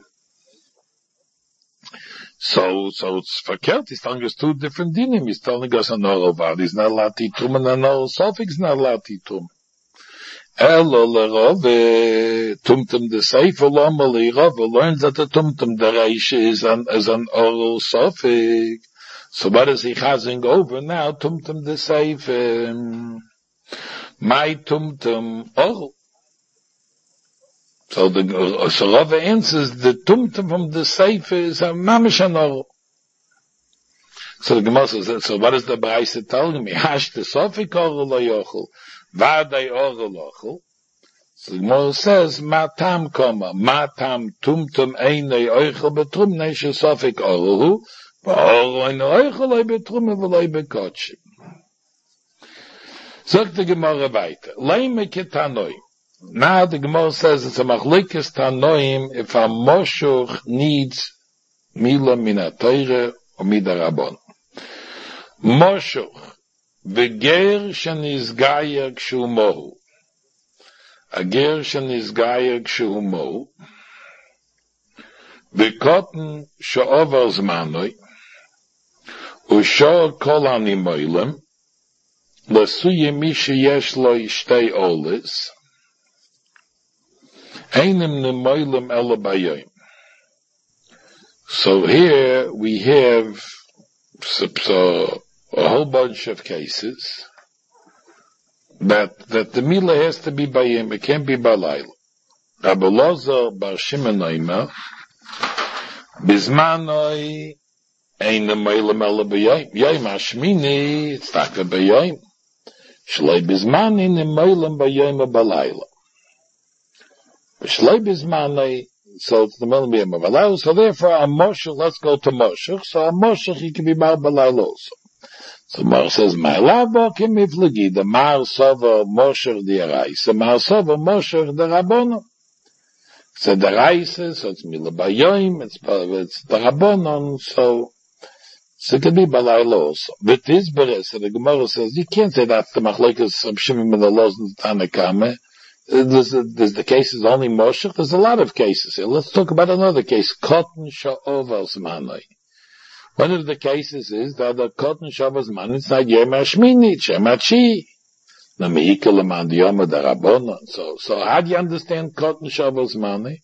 Speaker 1: So it's verkehrt. He's telling us two different dinim. He's telling us an oru vad. He's not allowed to eat trume, and an oru sofik is not allowed to eat trume. Elo lerove, tumtum de seife, lomali rove, learns that the tumtum de reisha is an oru sofik. So what is he chazing over now? Tumtum de seife. My tumtum oru. So Rava answers the tumtum from the seife is a mamish an oru. So the Gemara says, so what is the Baraisa telling me? Hash the sofik oru lo yochel. Vadai oru lo yochel. So the Gemara says, matam koma. Matam tumtum einei oichel betrum neishe sofik oru. Sagt the Gemara weiter. Leime ketanoi. Now the Gemara says it's a machlekes tanoim if a moshuch needs mila min ha-Torah or midarabon. Moshuch v'ger shenizgayer kshu mohu. A ger shenizgayer kshu mohu. V'koten she'over zmanoi. Ushor kol animoilem, lasuye mi sheyesh lo shtei oles, einem nemoilem ela bayoim. So here we have a whole bunch of cases that the mila has to be bayim, it can't be balayla. Rabbi Lozer bar Shimon Oimer, bizmanoi ein meile mele beyoim. Yoim hashmini, it's taka beyoim. Shloi bizmani ne meile beyoim balayla. Shloi bizmani, so it's the meile beyoim balayla. So therefore, a moshech, let's go to moshech. So a moshech, he can be mar balayla also. So Mar says, my lava kim iflagi, the mar sova moshech diarai. So mar sova moshech the rabbonon. So the raisa, so it's mila bayoim, it's the rabbonon, so it can be balayla also. But this beres, so the Gemara says, you can't say that the machlekes of Shimon ben Elazar and Tanakame. There's the cases only Moshech. There's a lot of cases here. Let's talk about another case. Cotton Sha'ovas Manoi. One of the cases is that the Cotton Sha'ovas Manoi is not Yom HaShmini, Shem HaTshi. So how do you understand Cotton Sha'ovas Manoi?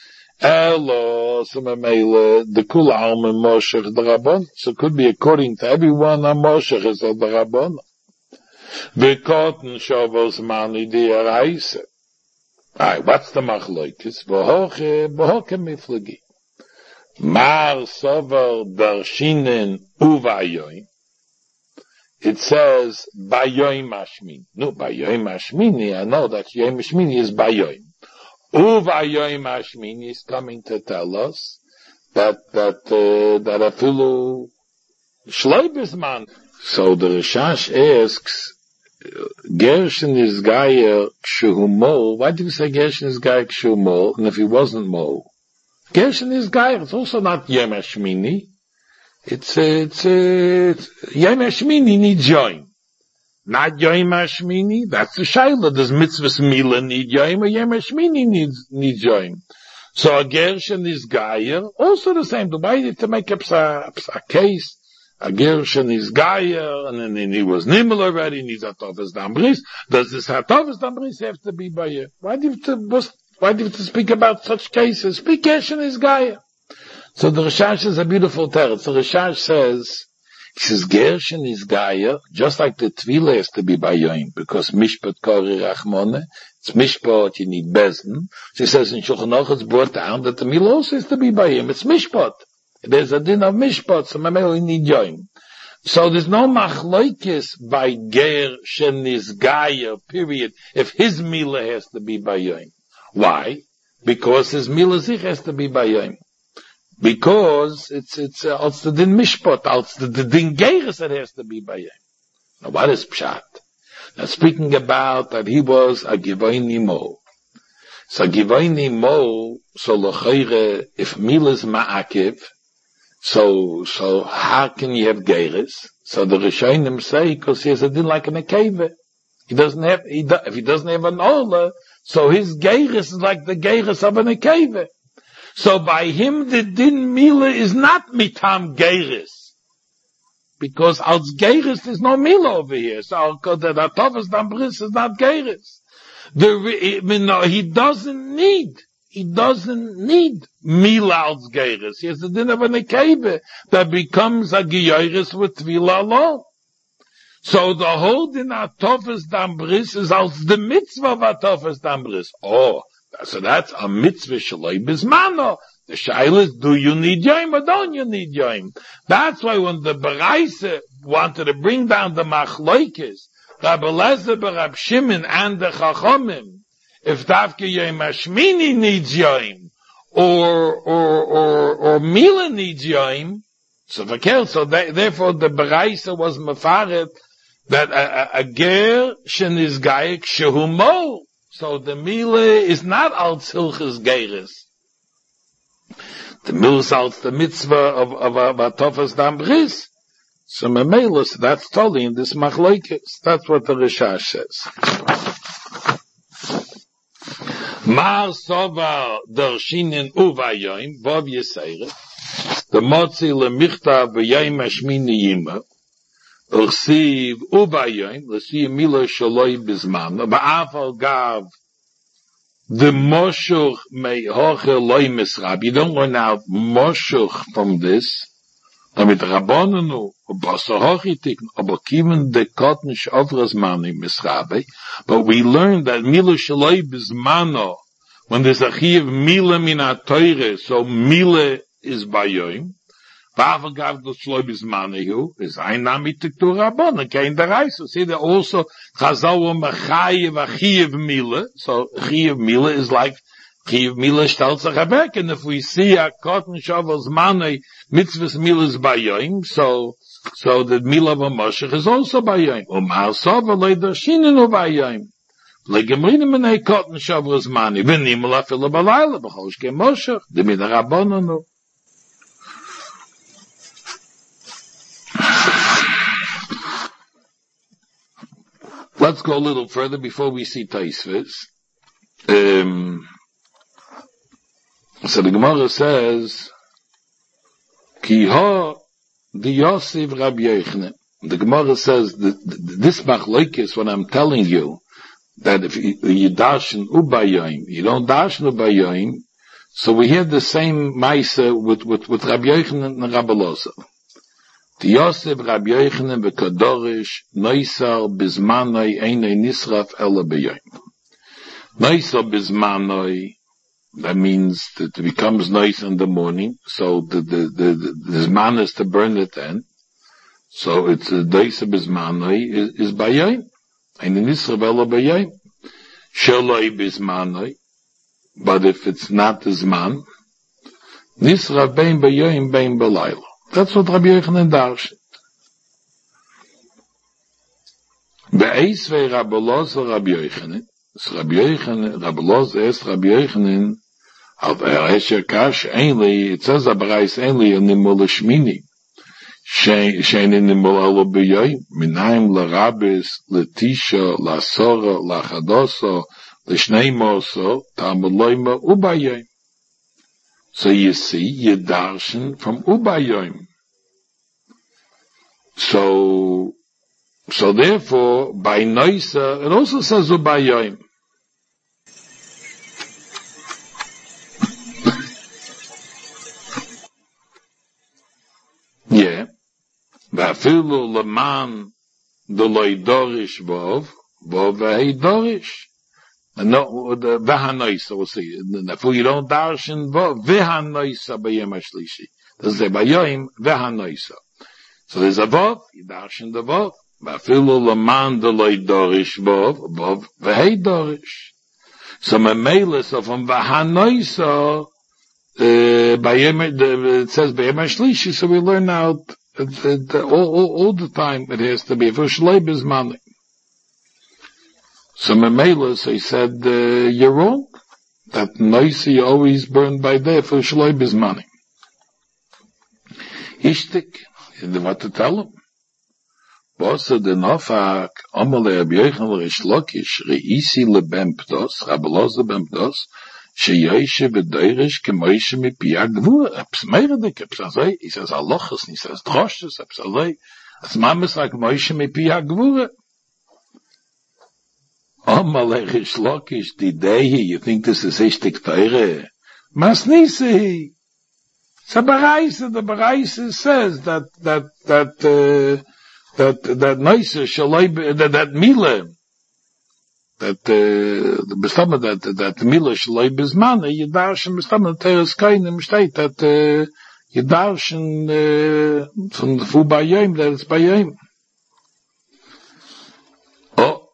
Speaker 1: Elo, the Kula Alma Moshech the Rabban. So it could be according to everyone, a Moshech is the Rabban. The Cotton Sha'ovas Manoi the Araisa. Alright, what's the machloikis? Bohoke miflagi. Mar sover darshinen uvayoim. It says bayoim mashmin. No, bayoim mashmini. I know that yoim mashmini is bayoim. Uvayoim mashmini is coming to tell us that afilu shleibis man. So the Rishash asks, Gershon is Gaia Kshu Mol. Why do you say Gershon is Gaia Kshu Mol? And if he wasn't Mol, Gershon is Gaia. It's also not Yom HaShmini. It's Yom HaShmini needs Yom. Not Yom HaShmini. That's the Shaila. Does Mitzvahs Mila need Yom or Yom HaShmini needs Yom? So a Gershon is Gaia. Also the same. Why did to make up a case? A Gershon is Gaia, and then he was Nimmel already, and he's Hatovas Dambris. Does this Hatovas Dambris have to be by you? Why do you have to speak about such cases? Speak Gershon is Gaia. So the Rishash is a beautiful teretz. The Rishash says, Gershon is Gaia, just like the Tvila has to be by Yoim, because Mishpat Kori Rachmone, it's Mishpat, you need Bezdin. So he says in Shulchan Aruch it's brought down that the Milah also has to be by him. It's Mishpat. There's a din of mishpat, so maybe we need join. So there's no machloikis by ger shenis gaya, period, if his milah has to be by yoim. Why? Because his milah zich has to be by yoim. Because it's the din mishpat, it's the din geres that has to be by yoim. Now what is pshat? Now speaking about that he was a givoini mo. So givoini mo, so l'chayre, if milah is ma'akiv, So how can you have Geiris? So the Rishonim say, because he has a din like an Akeva. If he doesn't have an Ola, so his Geiris is like the Geiris of an Akeva. So by him the din Mila is not mitam Geiris. Because als Geiris there's no Mila over here. So the Hatovas Dambris is not Geiris. He doesn't need Milal's Geiris. He has the din of an Akeva that becomes a Geiris with Tvila alone. So the whole din of Hatovas Dambris is als the mitzvah of Hatovas Dambris. Oh, so that's a mitzvah shaloi bismano. The shaila is, do you need Yom or don't you need Yom? That's why when the Baraisa wanted to bring down the Machloikis, Rabbi Eliezer Rab Shimon and the Chachomim, if Davke Yom HaShmini needs Yom, or Mila needs Yom, so therefore the Baraisa was Mefaret that a ger shenis gaik shehu mo. So the Mila is not al tzilchus geiris. The Mila is al the mitzvah of Hatovas Dambris. So Memelus, that's totally in this Machloikis. That's what the Rishash says. Mar Sova Darshinin Uvayoim, Bov Yisayre, the Motzi Lemichta V'Yayim Hashmini Yima, Ursiv Uvayoim, L'si Mila Shaloi Bizman, Ba'afal Gav, the Moshuch Me'hoche Loi Misrab. You don't learn out Moshuch from this, damit Rabbananu, Basahochitik, aber kiven de Kotn Shavras Mani Misrabe, but we learned that Mila Shaloi Bizmano, when there's a Chiv Mila Mina Teure, so Mila is Bayoim, Ba'afal Gav the Shaloi Bizmanihu, is Einamitik to Rabban, kein der Reis. See that also, Chazal Mechayev Achiv Mila, so Chiv Mila is like, Chiv Mila stellt sich weg, and if we see a Kotn Shavras Mani, Mitzvahs Mila is Bayoim, so the Mila of a Moshe is also Bayoim. Umar Sova Lei Darshinin Bayoim. Legemrinim Menei Kotn Shavras Mani. V'nimel Afilu Balayla B'chosh Ke Moshe. Demi the Rabbananu. Let's go a little further before we see Taisvis. So the Gemara says, Ki ha di Yosef Rabbi Yochanan. The Gemara says that this machlokes, what I'm telling you, that if you darshan ubayim, you don't darshan ubayim, so we have the same Maisa with Rabbi Yochanan and Rabbi Loza. The Yosef Rabbi Yochanan v'kadorish noisar bizmanoi einei nisraf ela b'yom. Noisar bizmanoi, that means that it becomes nice in the morning, so the zman is to burn it then. So it's a noisar bizmanoi is b'yom. Einei nisraf ela b'yom. Sheloi bizmanoi. But if it's not the zman, nisraf bein b'yom bein b'layla. That's what Rabbi Yochanan darshan. Be'eisvei Rabbi Loza Rabbi Yochanan. So Rabbi Yochanan, Rabbi Loza asked Rabbi Yochanan, it says Abarais Einli in Nimul Shmini. Shein in Nimul Elo B'yoyim. Minayim l'Rabis, l'Tisha, l'Asora, l'Achadoso, l'Shnei Moso, Talmud Loima, Ubayim. So you see, you darshan from Ubayim. So therefore, by Noisa, it also says Ubayim. Yeah. Va'afilu leman deloi dorish vov v'hei dorish. No, the v'hanoisa, we'll see. Therefore, you don't darshan vov v'hanoisa b'yem hashlishi. Doesn't say b'yom v'hanoisa. So there's a vov, you darshan the vov. V'afilu leman deloi dorish vov v'hei dorish. So memela, so from v'hanoisa, it says b'yem hashlishi, so we learn out all the time it has to be for shlei bizmani. So Memela, so he said, you're wrong. That noisy you always burn by day for shloi bizmani. Ishtik, what to tell him? Bosa de nofak, omale Rabbi Yochanan Reish Lakish, reisi lebem pdos, Rabbi Loza bem pdos, sheyoishe v'doirish kemoishe mipiyah gvura. Psmeiredik, psazei, he says alochas, he says droshes, psazei, as mamis like moishe mipiyah gvura. Omale Reish Lakish, didehi, you think this is ishtik teire? Masnisi. So the Baraisa says that Noisa Shalai, that Mila, that Mila Shalai Bizmana, Yedarshan Bistamana Teres Kainim state that Yedarshan from the Fu Bayim, that it's Bayim. Oh.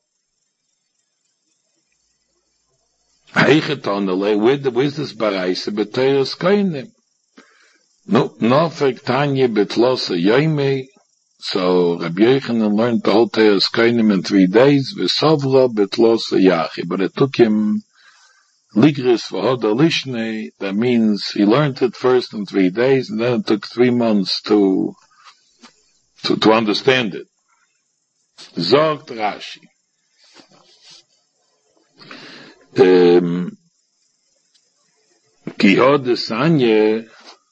Speaker 1: Heichetonale, where's this Baraisa, but Teres Kainim? No, Tanya Betlosa Yoime. So Rabbi Yochanan learned the whole Teres Kainim in 3 days. V'sovra Betlosa Yachi. But it took him Ligris V'hoda Lishne. That means he learned it first in 3 days, and then it took 3 months to understand it. Zogt Rashi. Kihod Sanye.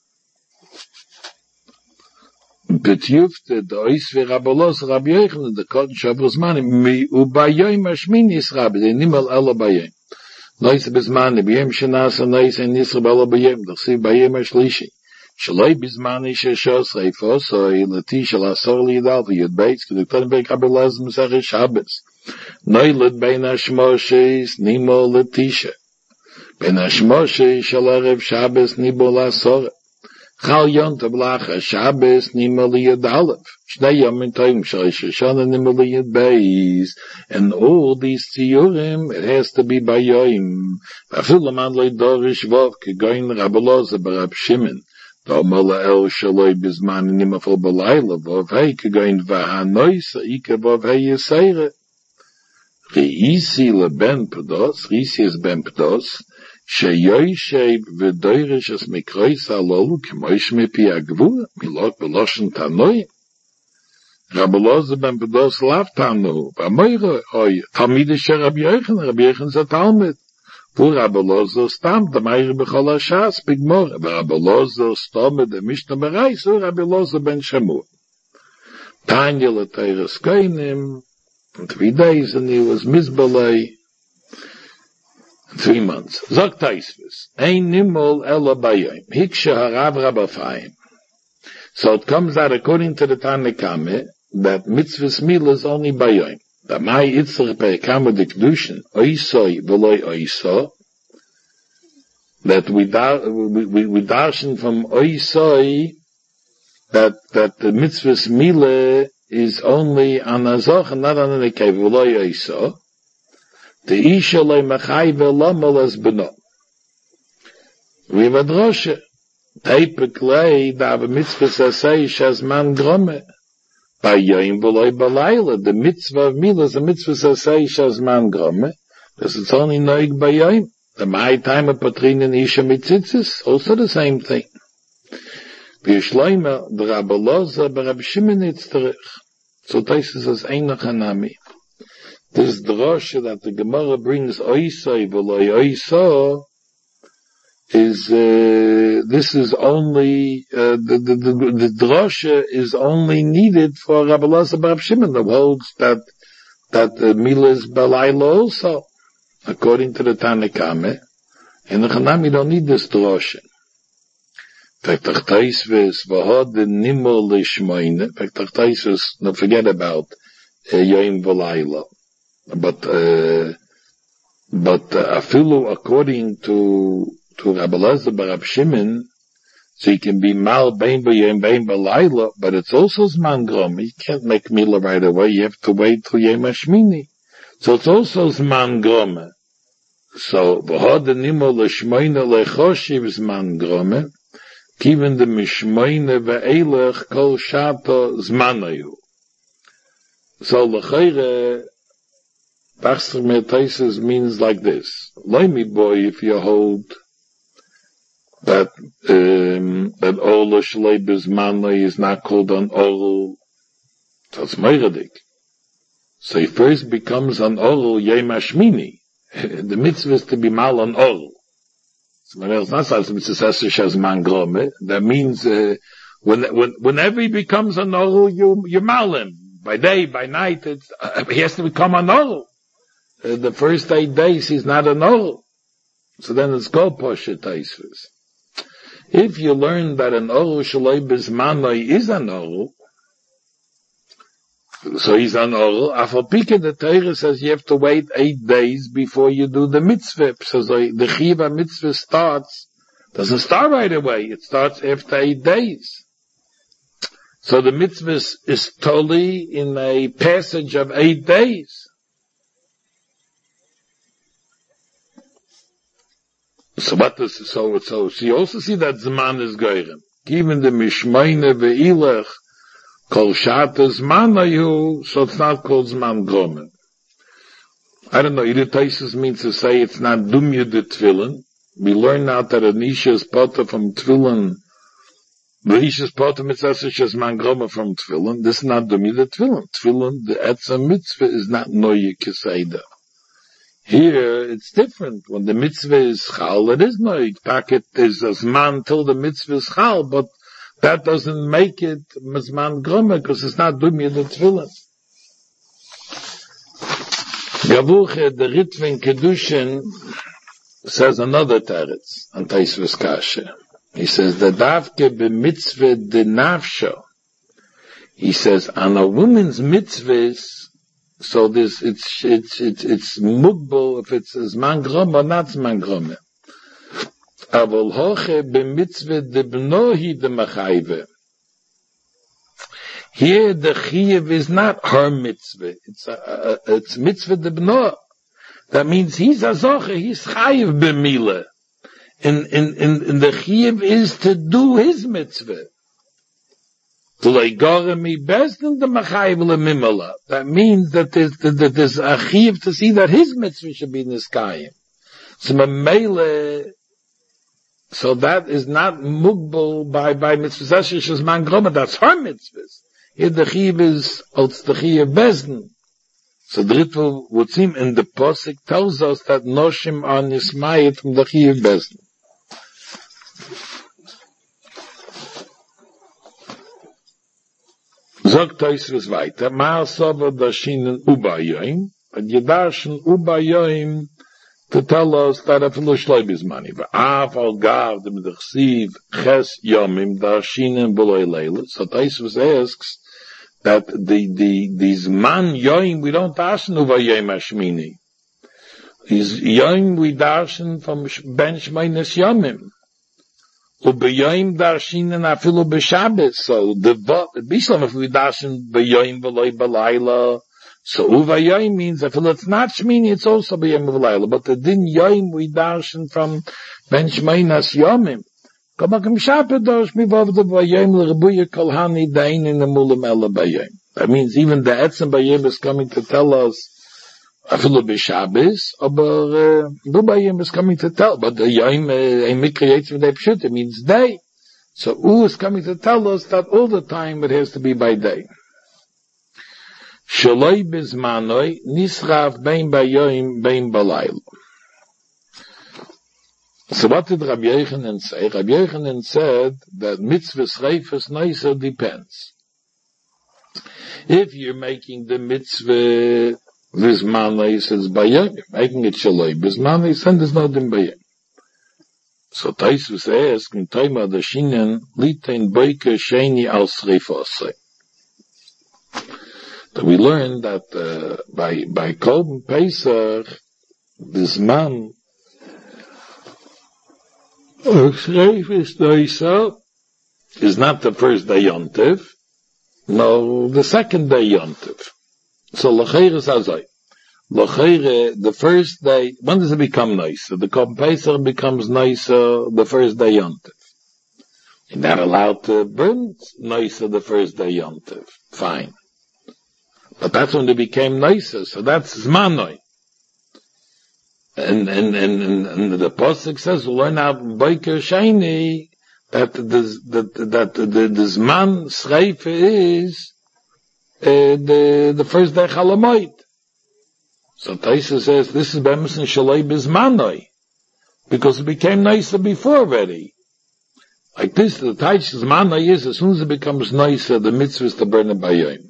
Speaker 1: Betjufte the ois ve Rabbi Loza Rabbi Yochanan the Kodesh Abruzmani mi ubayim hashmini is Rabbi the nimel ela bayim nois bezmani bayim shenas nois en Yisrael ela bayim d'chsiv bayim hashlishi shaloi bezmani sheshos reifosoi lati shel asor liyadal v'yud beitz k'duktan beik Rabbi Loza Mesach Shabbos noilet bein hashmoshes nimo letisha bein hashmoshes shel erev Shabbos nibo l'asor Chal Yontav Lacha Shabbos Nimali Yud Aleph Shnei Yom Toim Shalish Shoshana Nimali Yud Beis, and all these tziyurim it has to be by Yom. V'afil Laman Lo Dorish Vov Kegoyin Rabbi Loza Barab Shimon V'Amala El Shaloi Bizman Nimafol Balayla Vov Hey Kegoyin V'Hanoisa Ike Vov Hey Yisayre Reisi LeBen Pedos Reisi is Ben Pedos Sheyoishev v'doirish as mikrois halolu k'moish mipi agvura milot b'loshen tanoi. Rabbi Loza ben Pedos lav tanu v'amoira oy talmide she Rabbi Yochanan. Rabbi Yochanan is a talmid. For Rabbi Lozo stam the Meir b'chol hashas b'gmor. Rabbi Lozo stam the Mishnah Bereis. So Rabbi Lozo ben Shammua. Tanya l'teiras koinim. 3 days, and he was mizbalei 3 months. Zok Taisvis. Ein nimol ela bayim. Hiksha harav rabafayim. So it comes out according to the Tanakame that mitzvahs mila is only bayim. The Mai Itzrach Pe'ekama de Kedushin, Oisoi V'loi Oiso, that we darshan from Oisoi, that the mitzvahs mila is only on Azoch and not on the Nekei V'loi Oiso, the Isha Loi Machai V'lomol as Beno. We have a droshe, Teipeklei, da mitzvahs asay shazman grome, by Yoim V'loi Balayla, the mitzvah of Mila is a mitzvah Sasei Shazman Grome, because it's only Noig by Yoim. The Mai time of Patrin and Isha Mitzitzis, also the same thing. V'yishloima, the Rabbi Loza, the Rabbi Shimon Yitzterich. So Taisus says, Einach Hanami. This drosha that the Gemara brings Oisoi V'loi Oiso, is this is only the drosha is only needed for Rabbi Loza bar Rabbi Shimon, that holds that Mila is Balayla also, according to the Tanakame. In the Chanami don't need this drosha. V'tachtaisves v'hod nimol lishmoine. V'tachtaisves, don't forget about Yoim Balayla, but afilu according to Rabbi Loza bar Rabbi Shimon, so he can be mal bein b'yom bein b'layla, but it's also zman grom. You can't make mila right away. You have to wait till Yom Hashmini. So it's also zman grom. So v'hod nimo l'shmoine lechoshiv zman grom, kiven the mishmoine ve'elech kol shato zmanayu. So l'chayre, Bachster Metaises means like this. Loimi boy, if you hold that Ola Shalei Bizmanlei is not called an Oral, that's Meiradik. So he first becomes an Oral Yom Hashmini. The mitzvah is to be mal an Oral. So when else not says mitzvah Shazman Grome, that means whenever he becomes an Oral, you mal him. By day, by night, he has to become an Oral. The first 8 days he's not an Oral. So then it's called Poshet Taisvis. If you learn that an Oru Shalei Bizmanoi is an Oru, so he's an Oru, Afalpike the Torah says you have to wait 8 days before you do the mitzvah. So the Chiva mitzvah doesn't start right away, it starts after 8 days. So the mitzvah is totally in a passage of 8 days. So you also see that Zman is Goyrem. Even the Mishmeine ve'ilech kol shata Zmanayu, so it's not called Zman Gomen. I don't know, Irritaisis means to say it's not Dumya de Tvillin. We learn now that an Isha is potter from Tvillin. The Isha is potter mitzvah Zman Gomen from Tvillin. This is not Dumya de Tvillin. Tvillin, the Etzah mitzvah is not Noye Keseda. Here, it's different. When the mitzvah is chal, it is no packet is a zman till the mitzvah is chal, but that doesn't make it zman groma, because it's not dumya the tefillin. Gavuche, the Ritven Kedushin, says another teretz, on Taisvus Kasha. He says, the davke b'mitzvah de nafsho. He says, on a woman's mitzvahs, so this, it's mugbal if it's zman grom or not zman grom. Avol hoche b'mitzvah de b'nohi de machayve. Here the chiyuv is not her mitzvah. It's mitzvah de b'noh. That means he's a zoche, he's chayiv b'mila. And the chiyuv is to do his mitzvah. That means that there's a chiyuv to see that his mitzvah should be niskayim. So that is not mugbal by mitzvah shazman groma. That's her mitzvahs. Here the chiyuv is the chiyuv bezdin. So the Ritva would seem in the Posik tells us that Noshim are Nismayit from the Chiyuv Bezdin. Zog Tosfos weiter, Ma'al Soba Dashinen Ubayoim, and Yedarshen Ubayoim to tell us that a fellow shloib is money. V'af al gav dem dechsiv ches yomim Dashinen B'loi Leila. So Tosfos asks that these man yoim we don't darshen Ubayoim Hashmini. These yoim we darshen from ben shmeines yomim. Ubeyoim darshinen afilu b'Shabbos. So the Bishlam if we darshen beyoim v'loi b'layla. So uvayoim means if it's not shmini, it's also beyoim v'layla. But the din yoim we darshen from ben shmeinas yomim. Kabakim Shabbat dosh mivov the beyoim l'rebuya kolhani dain in the mulam ela beyoim. That means even the etzem beyoim is coming to tell us afilu b'Shabbos, aber Dubayim is coming to tell, but the Yom creates with a pshut, it means day. So U is coming to tell us that all the time it has to be by day. Shaloi bizmanoi nisrav bein bayoim bein balaylo. So what did Rabbi Yochanan say? Rabbi Yochanan said that mitzvahs reifes noiser depends. If you're making the mitzvah Bismanai says bayim, making it shaloi. Bismanai says there's no din bayim. So Tosfos asks in Taima the Shinen litain boike sheni al sreifosei. So we learn that by Korban Pesach, this man Shreifos Noisa is not the first day Yontiv, no, the second day Yontiv. So l'cheire is azay. L'cheire, the first day, when does it become nicer? The Korban Pesach becomes nicer the first day Yontiv. You're not allowed to burn nicer the first day Yontiv. Fine. But that's when it became nicer, so that's Zmanoi. And the Pasuk says, we'll learn out Boker Sheni, that the Zman Schreife is the first day Chalamoid. So Taisa says this is Bemis and Shalei Bizmanoi, because it became nicer before already. Like this, the Taich Zmanoi is as soon as it becomes nicer, the mitzvah is to burn it by Yom.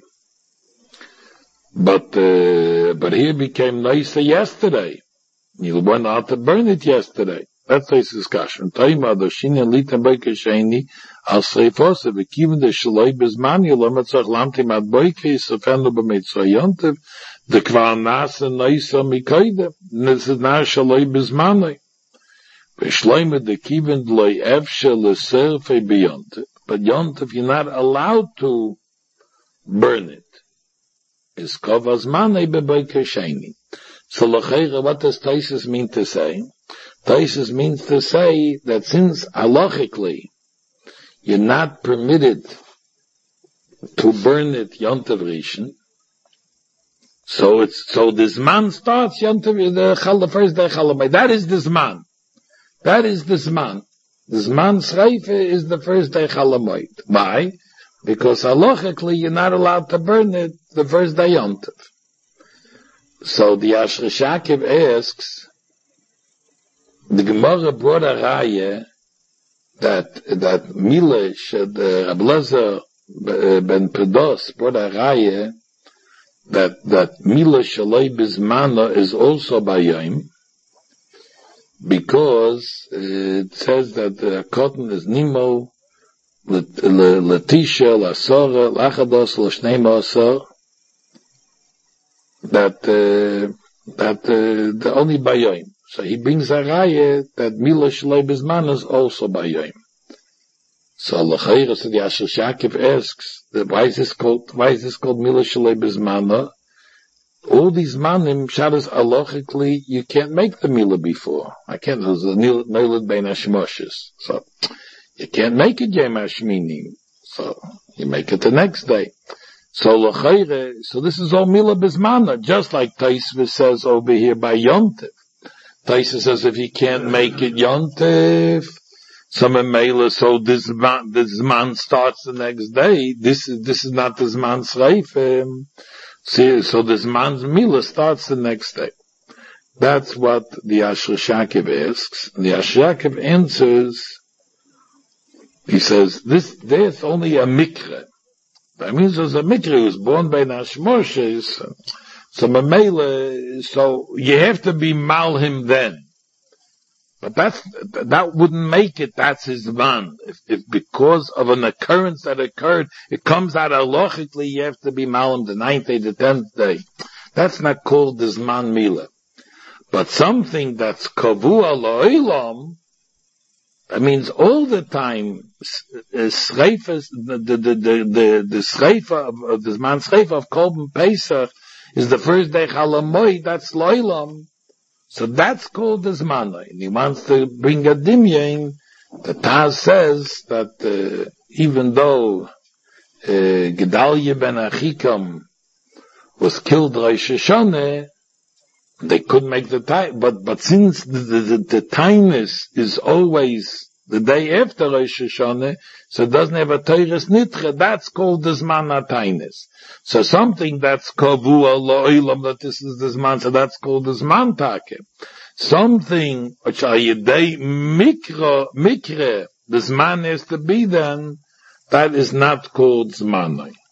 Speaker 1: But here it became nicer yesterday. You weren't allowed to burn it yesterday. That's Taisa's discussion. Taima the Shini and Litan Boike Sheni al Sreifose v'kiven the Shaloi Bizmani l'matzach lamti mat Boike yisofenu b'mitzvah yontiv the kvar nasa noisa mikoide. This is now Shaloi Bizmani. V'shloime the kiven d'loi efshe l'serfe b'yontiv. But yontiv you're not allowed to burn it. Is kovaz manei b'boike sheni. So l'cheira, what does Tosfos mean to say? Tosfos means to say that since halachically you're not permitted to burn it Yontav Rishon, so this man starts Yontav the first day Chalamai. That is this man. That is this man. This man Sreife is the first day Chalamai. Why? Because halachically you're not allowed to burn it the first day Yontav. So the Ashra Shakiv asks, the Gemara brought a raya that Milesh, Reb Lezer ben Pedos brought a raya that Milesh Shalei Bizmana is also by Yom, because it says that the cotton is Nimo, Letisha, Lasora, Lachados, Lashneima Asor, that the only by Yom. So he brings a raya that Mila Shalei Bizman is also by Yom. So l'chayra, so the Ashra Shakiv asks, why is this called Mila Shalei Bizman? All these manim, Shabbos halachically, you can't make the Mila before. I can't, there's a Neilad Bein Hashmoshes. So, you can't make it Yom Hashmini. So, you make it the next day. So l'chayre, so this is all Mila Bizmana, just like Tosfos says over here by Yontif. Tosfos says if you can't make it Yontif, some Mela, so this man starts the next day. This is not this man's Reifim. See, so this man's Mila starts the next day. That's what the Asher Shakiv asks. The Asher Shakiv answers, he says, there's only a mikra. That means there's a mikra who was born by Nashmoshes, so Mamela, so you have to be mal him then. But that wouldn't make it, that's his man. If because of an occurrence that occurred, it comes out halachically, you have to be mal him the 9th day, the 10th day. That's not called his man mila. But something that's kavua lo'ilam, that means all the time, schreifa, the schreifa of this man's schreifa of Korban Pesach is the first day Chalamoy, that's lo'ilam. So that's called the Zmanai. And he wants to bring a dimyain. The Taz says that even though Gedalia ben Achikam was killed Rosh Hashanah, they couldn't make the time. But since the timeless is always the day after Rosh Hashanah, so it doesn't have a Teires Nitche, that's called the Zman HaTainis. So something that's Kavua Lo'ilam, that this is the Zman, so that's called the Zman Take. Something which are Yedei Mikre, the Zman has to be then, that is not called Zmanai.